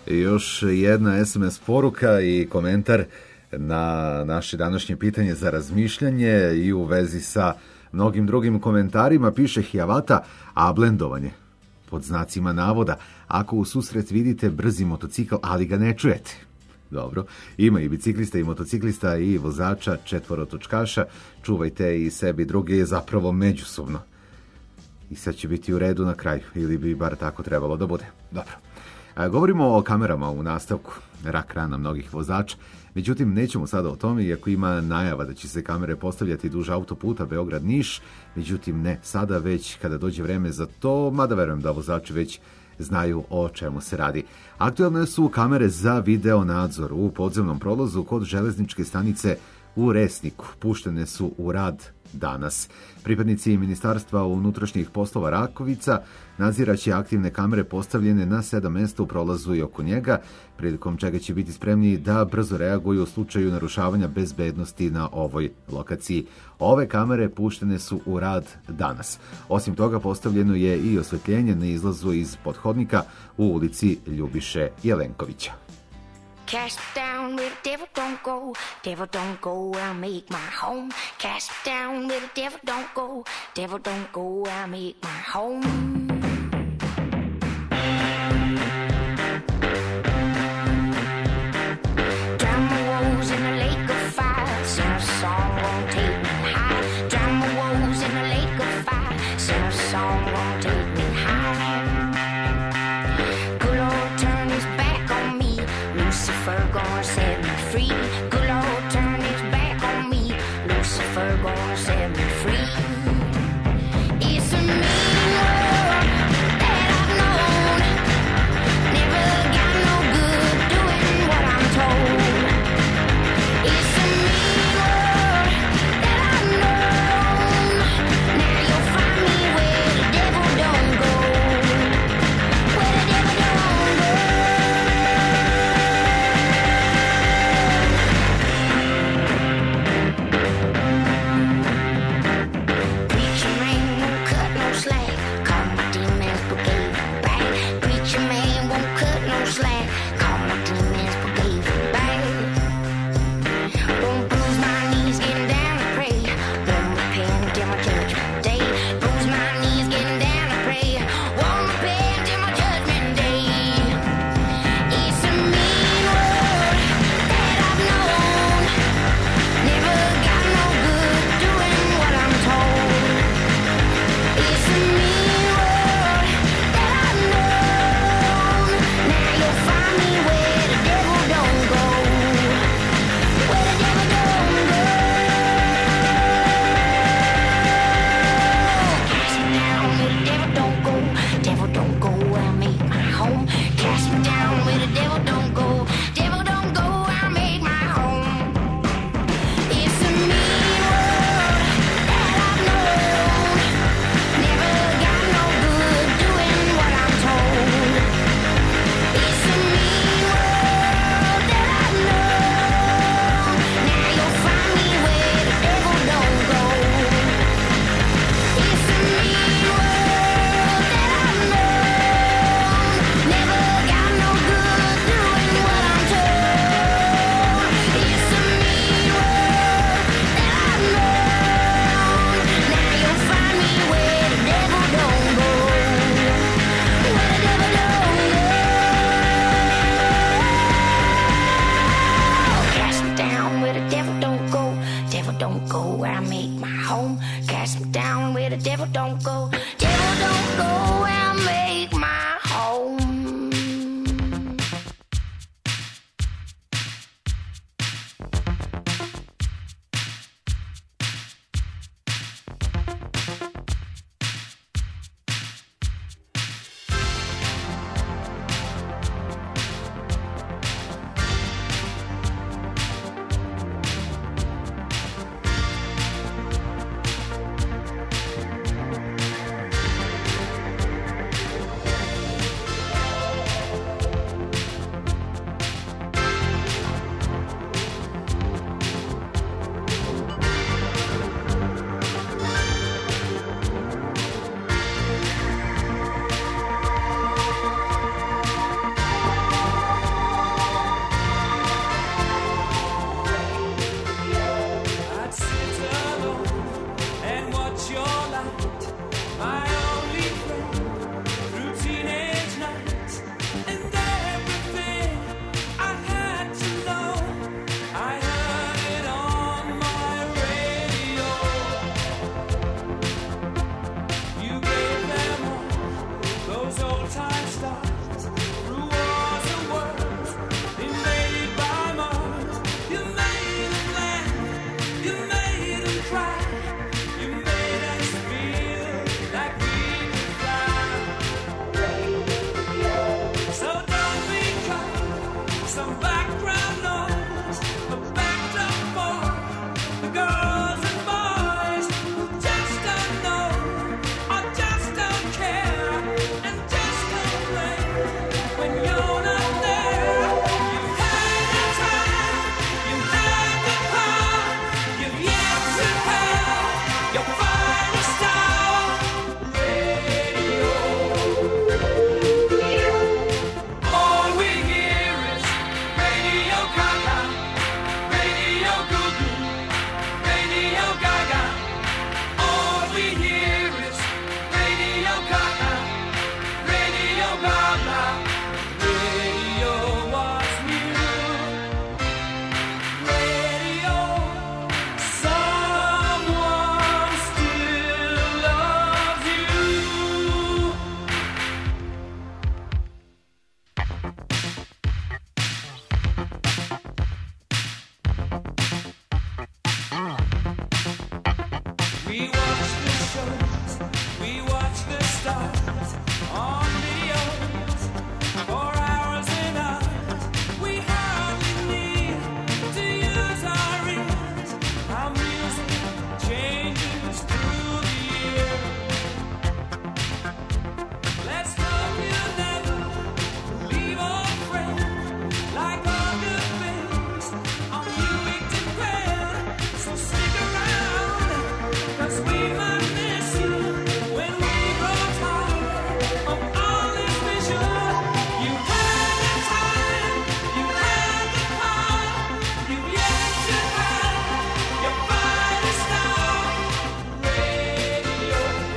I još jedna es em es poruka i komentar na naše današnje pitanje za razmišljanje i u vezi sa mnogim drugim komentarima. Piše Hijavata, a blendovanje pod znacima navoda, ako u susret vidite brzi motocikl, ali ga ne čujete. Dobro, ima i biciklista i motociklista i vozača, četvorotočkaša, čuvajte i sebi druge je zapravo međusobno. I sad će biti u redu na kraju, ili bi bar tako trebalo da bude. Dobro. A, govorimo o kamerama u nastavku, rak rana mnogih vozača, međutim nećemo sada o tome, iako ima najava da će se kamere postavljati duž autoputa Beograd-Niš, međutim ne sada, već kada dođe vreme za to, mada verujem da vozači već znaju o čemu se radi. Aktuelne su kamere za video nadzor u podzemnom prolazu kod železničke stanice u Resniku. Puštene su u rad danas. Pripadnici Ministarstva unutrašnjih poslova Rakovica nadziraće aktivne kamere postavljene na sedam mesta u prolazu i oko njega, prilikom čega će biti spremni da brzo reaguju u slučaju narušavanja bezbednosti na ovoj lokaciji. Ove kamere puštene su u rad danas. Osim toga, postavljeno je i osvetljenje na izlazu iz pothodnika u ulici Ljubiše Jelenkovića. Cast down with the devil, don't go. Devil, don't go, I'll make my home. Cast down with the devil, don't go. Devil, don't go, I'll make my home. Drown my woes in a lake of fire. Sing a song, won't take me high. Drown my woes in a lake of fire. Sing a song, won't take me high. Good Lord, turn his back on me. Lucifer gonna set me free. Good Lord, turn his back on me. Lucifer gonna set me free. It's a mean world stars, through wars and worlds, invaded by Mars. You made them laugh, you made them cry, you made us feel like we could fly. So don't be caught, some background noise, a backed up for the girls and boys who just don't know or just don't care and just complain when you're not there. You've had the time, you've had the power, you've yet to have your finest hour. Radio. All we hear is Radio Gaga, Radio Goo Goo, Radio Gaga. All we hear is Radio Gaga, Radio Gaga. Radio was new. Radio, someone still loves you. We watch the shows, we watch the stars on videos for hours and hours. We hardly need to use our ears. Our music changes through the year. Let's hope you never leave old friends like other things on Buick to Grand. So stick around, 'cause we might miss you when we grow tired of all this vision. You had the time, you had the power, you've yet to have your finest hour. Radio.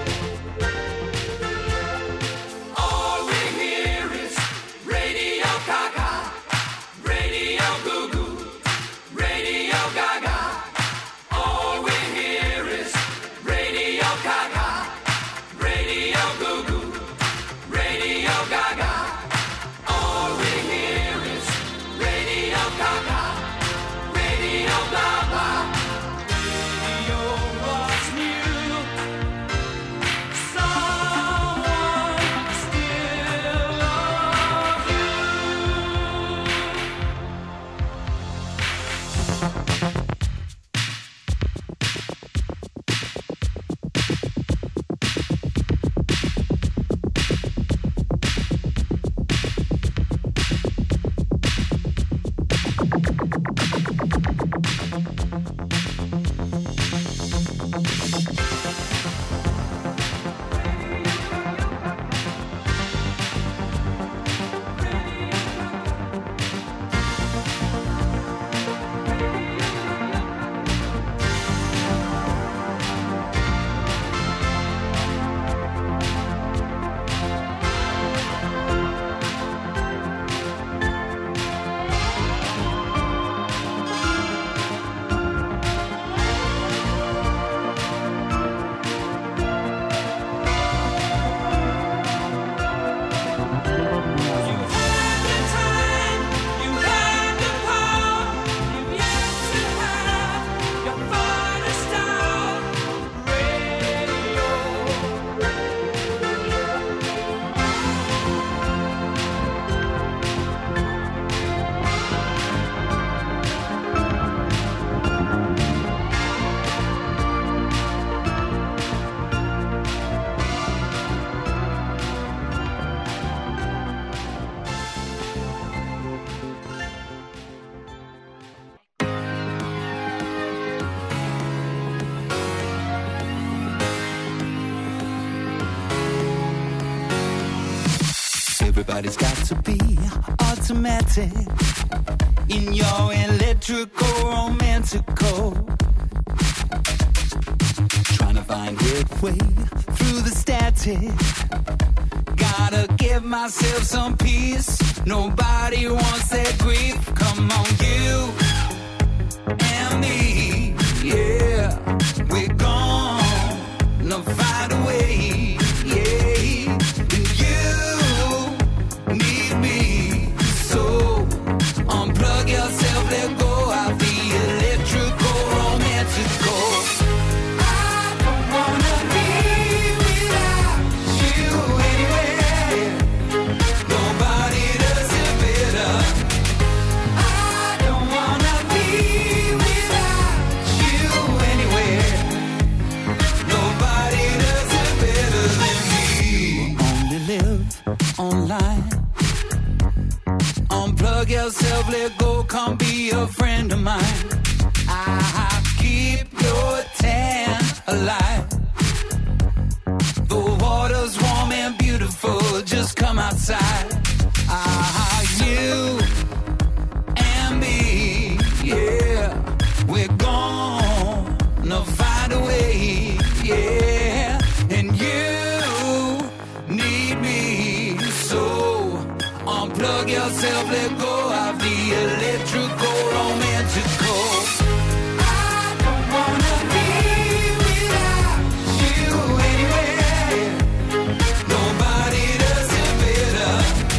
All we hear is Radio Gaga, Radio Goo Goo, Radio Gaga. All we hear is Radio Gaga, Radio Goo Goo, Radio Gaga. All we hear is Radio Gaga, Radio blah blah. Radio was new. Someone still loves you. Everybody's got to be automatic in your electrical romantical. Trying to find your way through the static. Gotta give myself some peace. Nobody wants that grief. Come on, you and me. Yeah, we're gonna find a way. Yeah, and you online. Unplug yourself, let go, come be a friend of mine. I keep your tan alive. The water's warm and beautiful, just come outside. Ah, you and me, yeah, we're gonna find a way, yeah, and you need me, so unplug yourself, let go of the electrical, romantical. I don't wanna be without you anywhere. Nobody does it better.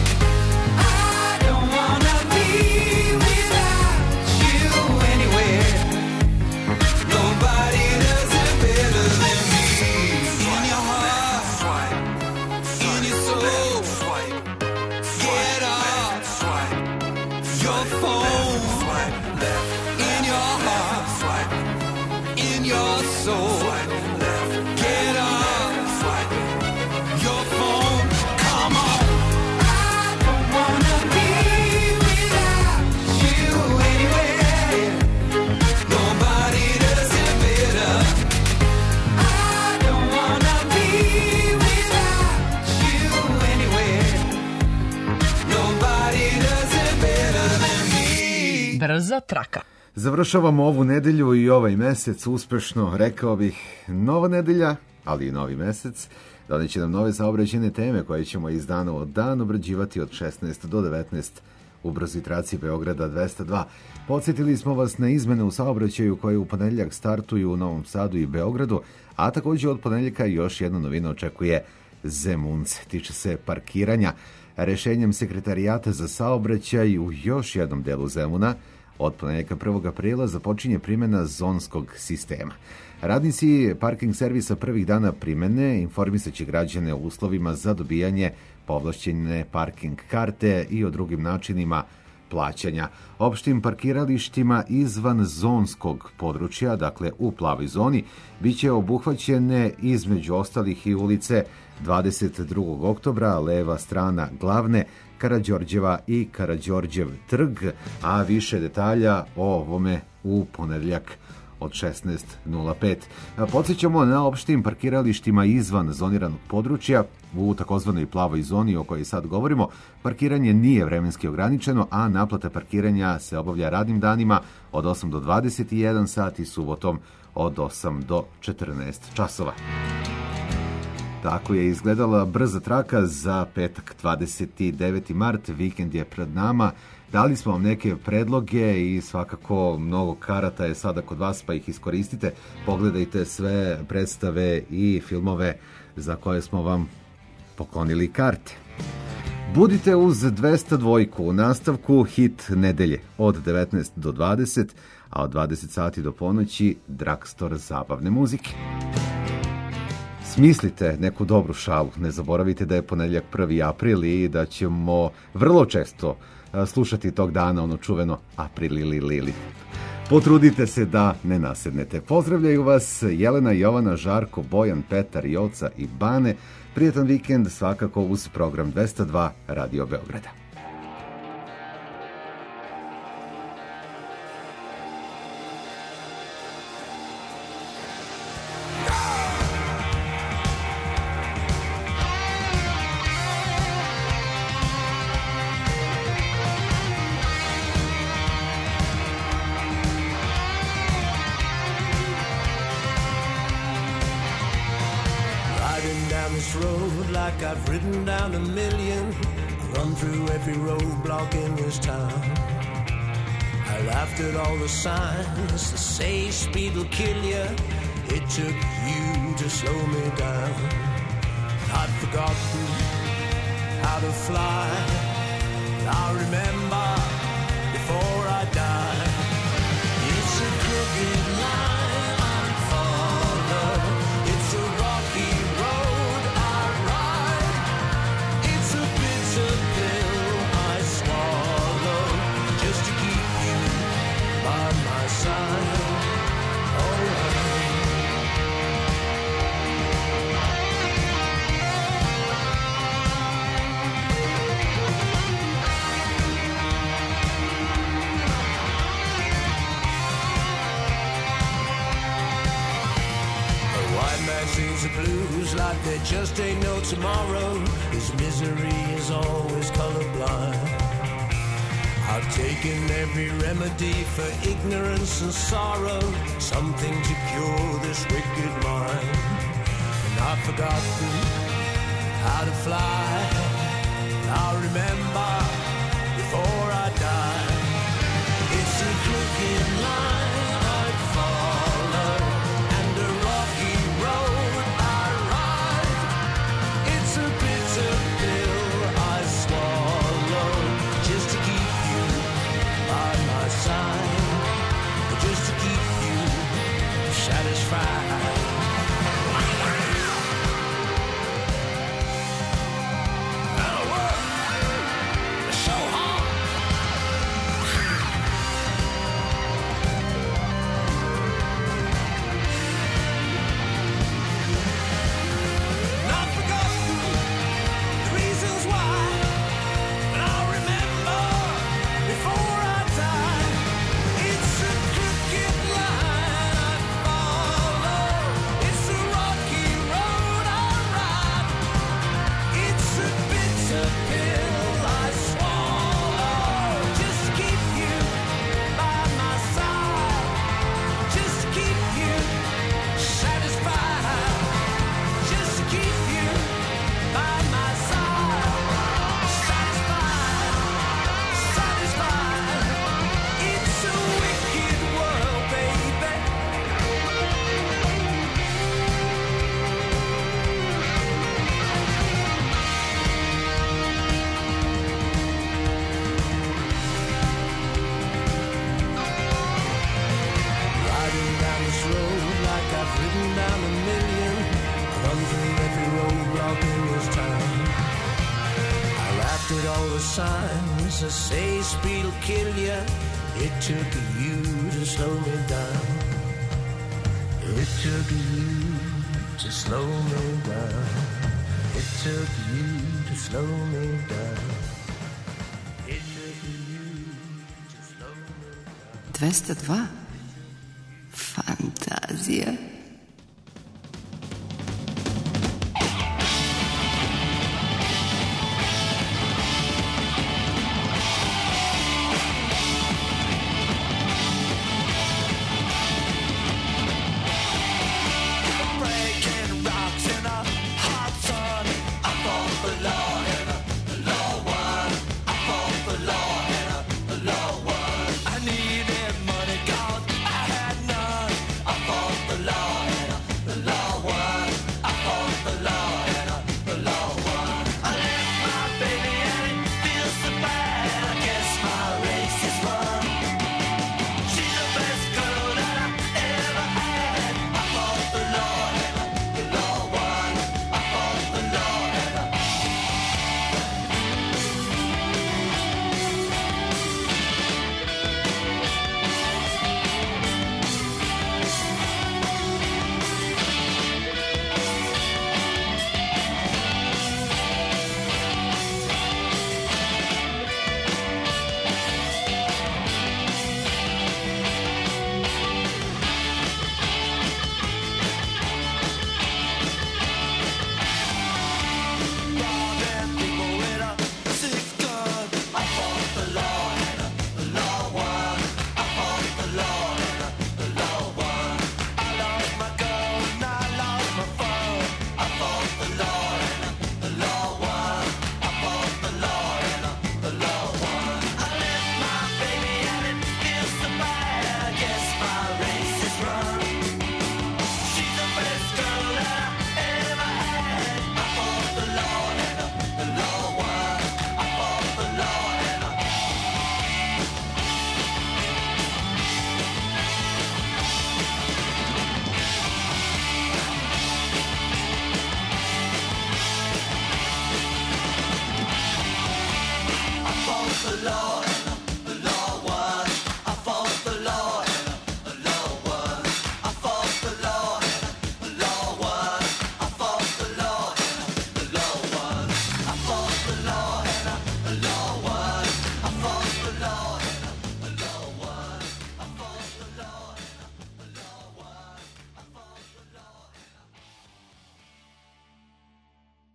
I don't wanna be without you anywhere. Nobody does it better than me. In your heart, in your soul, get off your phone. In your heart, in your soul, get off your phone. Come on. I don't wanna be without you anywhere. Nobody does it better. I don't wanna be without you anywhere. Nobody does it better than me. Brza traka. Završavamo ovu nedelju i ovaj mesec uspešno, rekao bih, nova nedelja, ali i novi mesec. Doneće nam nove saobraćajne teme koje ćemo iz dana u dan obrađivati od šesnaest do devetnaest u brzoj traci Beograda dvesta dva. Podsjetili smo vas na izmene u saobraćaju koje u ponedeljak startuju u Novom Sadu i Beogradu, a također od ponedeljaka još jedna novina očekuje Zemunce. Tiče se parkiranja. Rešenjem Sekretarijata za saobraćaj u još jednom delu Zemuna od ponedeljka prvog aprila započinje primjena zonskog sistema. Radnici parking servisa prvih dana primene informisat će građane o uslovima za dobijanje povlašćene parking karte i o drugim načinima plaćanja. Opštim parkiralištima izvan zonskog područja, dakle u plavoj zoni, bit će obuhvaćene između ostalih i ulice dvadeset drugog oktobra, leva strana Glavne, Karađorđeva i Karađorđev trg, a više detalja o ovome u ponedeljak od šesnaest nula pet. Podsjećamo na opštim parkiralištima izvan zoniranog područja u takozvanoj plavoj zoni o kojoj sad govorimo. Parkiranje nije vremenski ograničeno, a naplata parkiranja se obavlja radnim danima od osam do dvadeset jedan sat i subotom od osam do četrnaest časova. Tako je izgledala brza traka za petak dvadeset deveti mart, vikend je pred nama. Dali smo vam neke predloge i svakako mnogo karata je sada kod vas, pa ih iskoristite. Pogledajte sve predstave i filmove za koje smo vam poklonili karte. Budite uz dvesta dva u nastavku hit nedelje od devetnaest do dvadeset, a od dvadeset sati do ponoći Dragstor zabavne muzike. Smislite neku dobru šalu, ne zaboravite da je ponedeljak prvi april i da ćemo vrlo često slušati tog dana ono čuveno Aprilili Lili. Potrudite se da ne nasednete. Pozdravljaju vas Jelena, Jovana, Žarko, Bojan, Petar, Joca i Bane. Prijetan vikend svakako uz program dvesta dva Radio Beograda. Like I've ridden down a million, run through every roadblock in this town. I laughed at all the signs that say speed will kill you. It took you to slow me down. I'd forgotten how to fly. I'll remember before I die. It's a crooked line I follow. It's a rocky road I ride. It's a bitter pill I swallow just to keep you by my side. there just ain't no tomorrow. This misery is always colorblind. I've taken every remedy for ignorance and sorrow, something to cure this wicked mind. And I've forgotten how to fly. I'll remember before I die. It's a crooked line I'd follow, and a rocky road I ride. It's a bitter pill I swallow, just to keep you by my side, just to keep you satisfied. Signs that say speed'll kill you. It took you to slow me down. It took you to slow me down. It took you to slow me down. It took you to slow me down. dvesta dva. Fantazija. the Lord.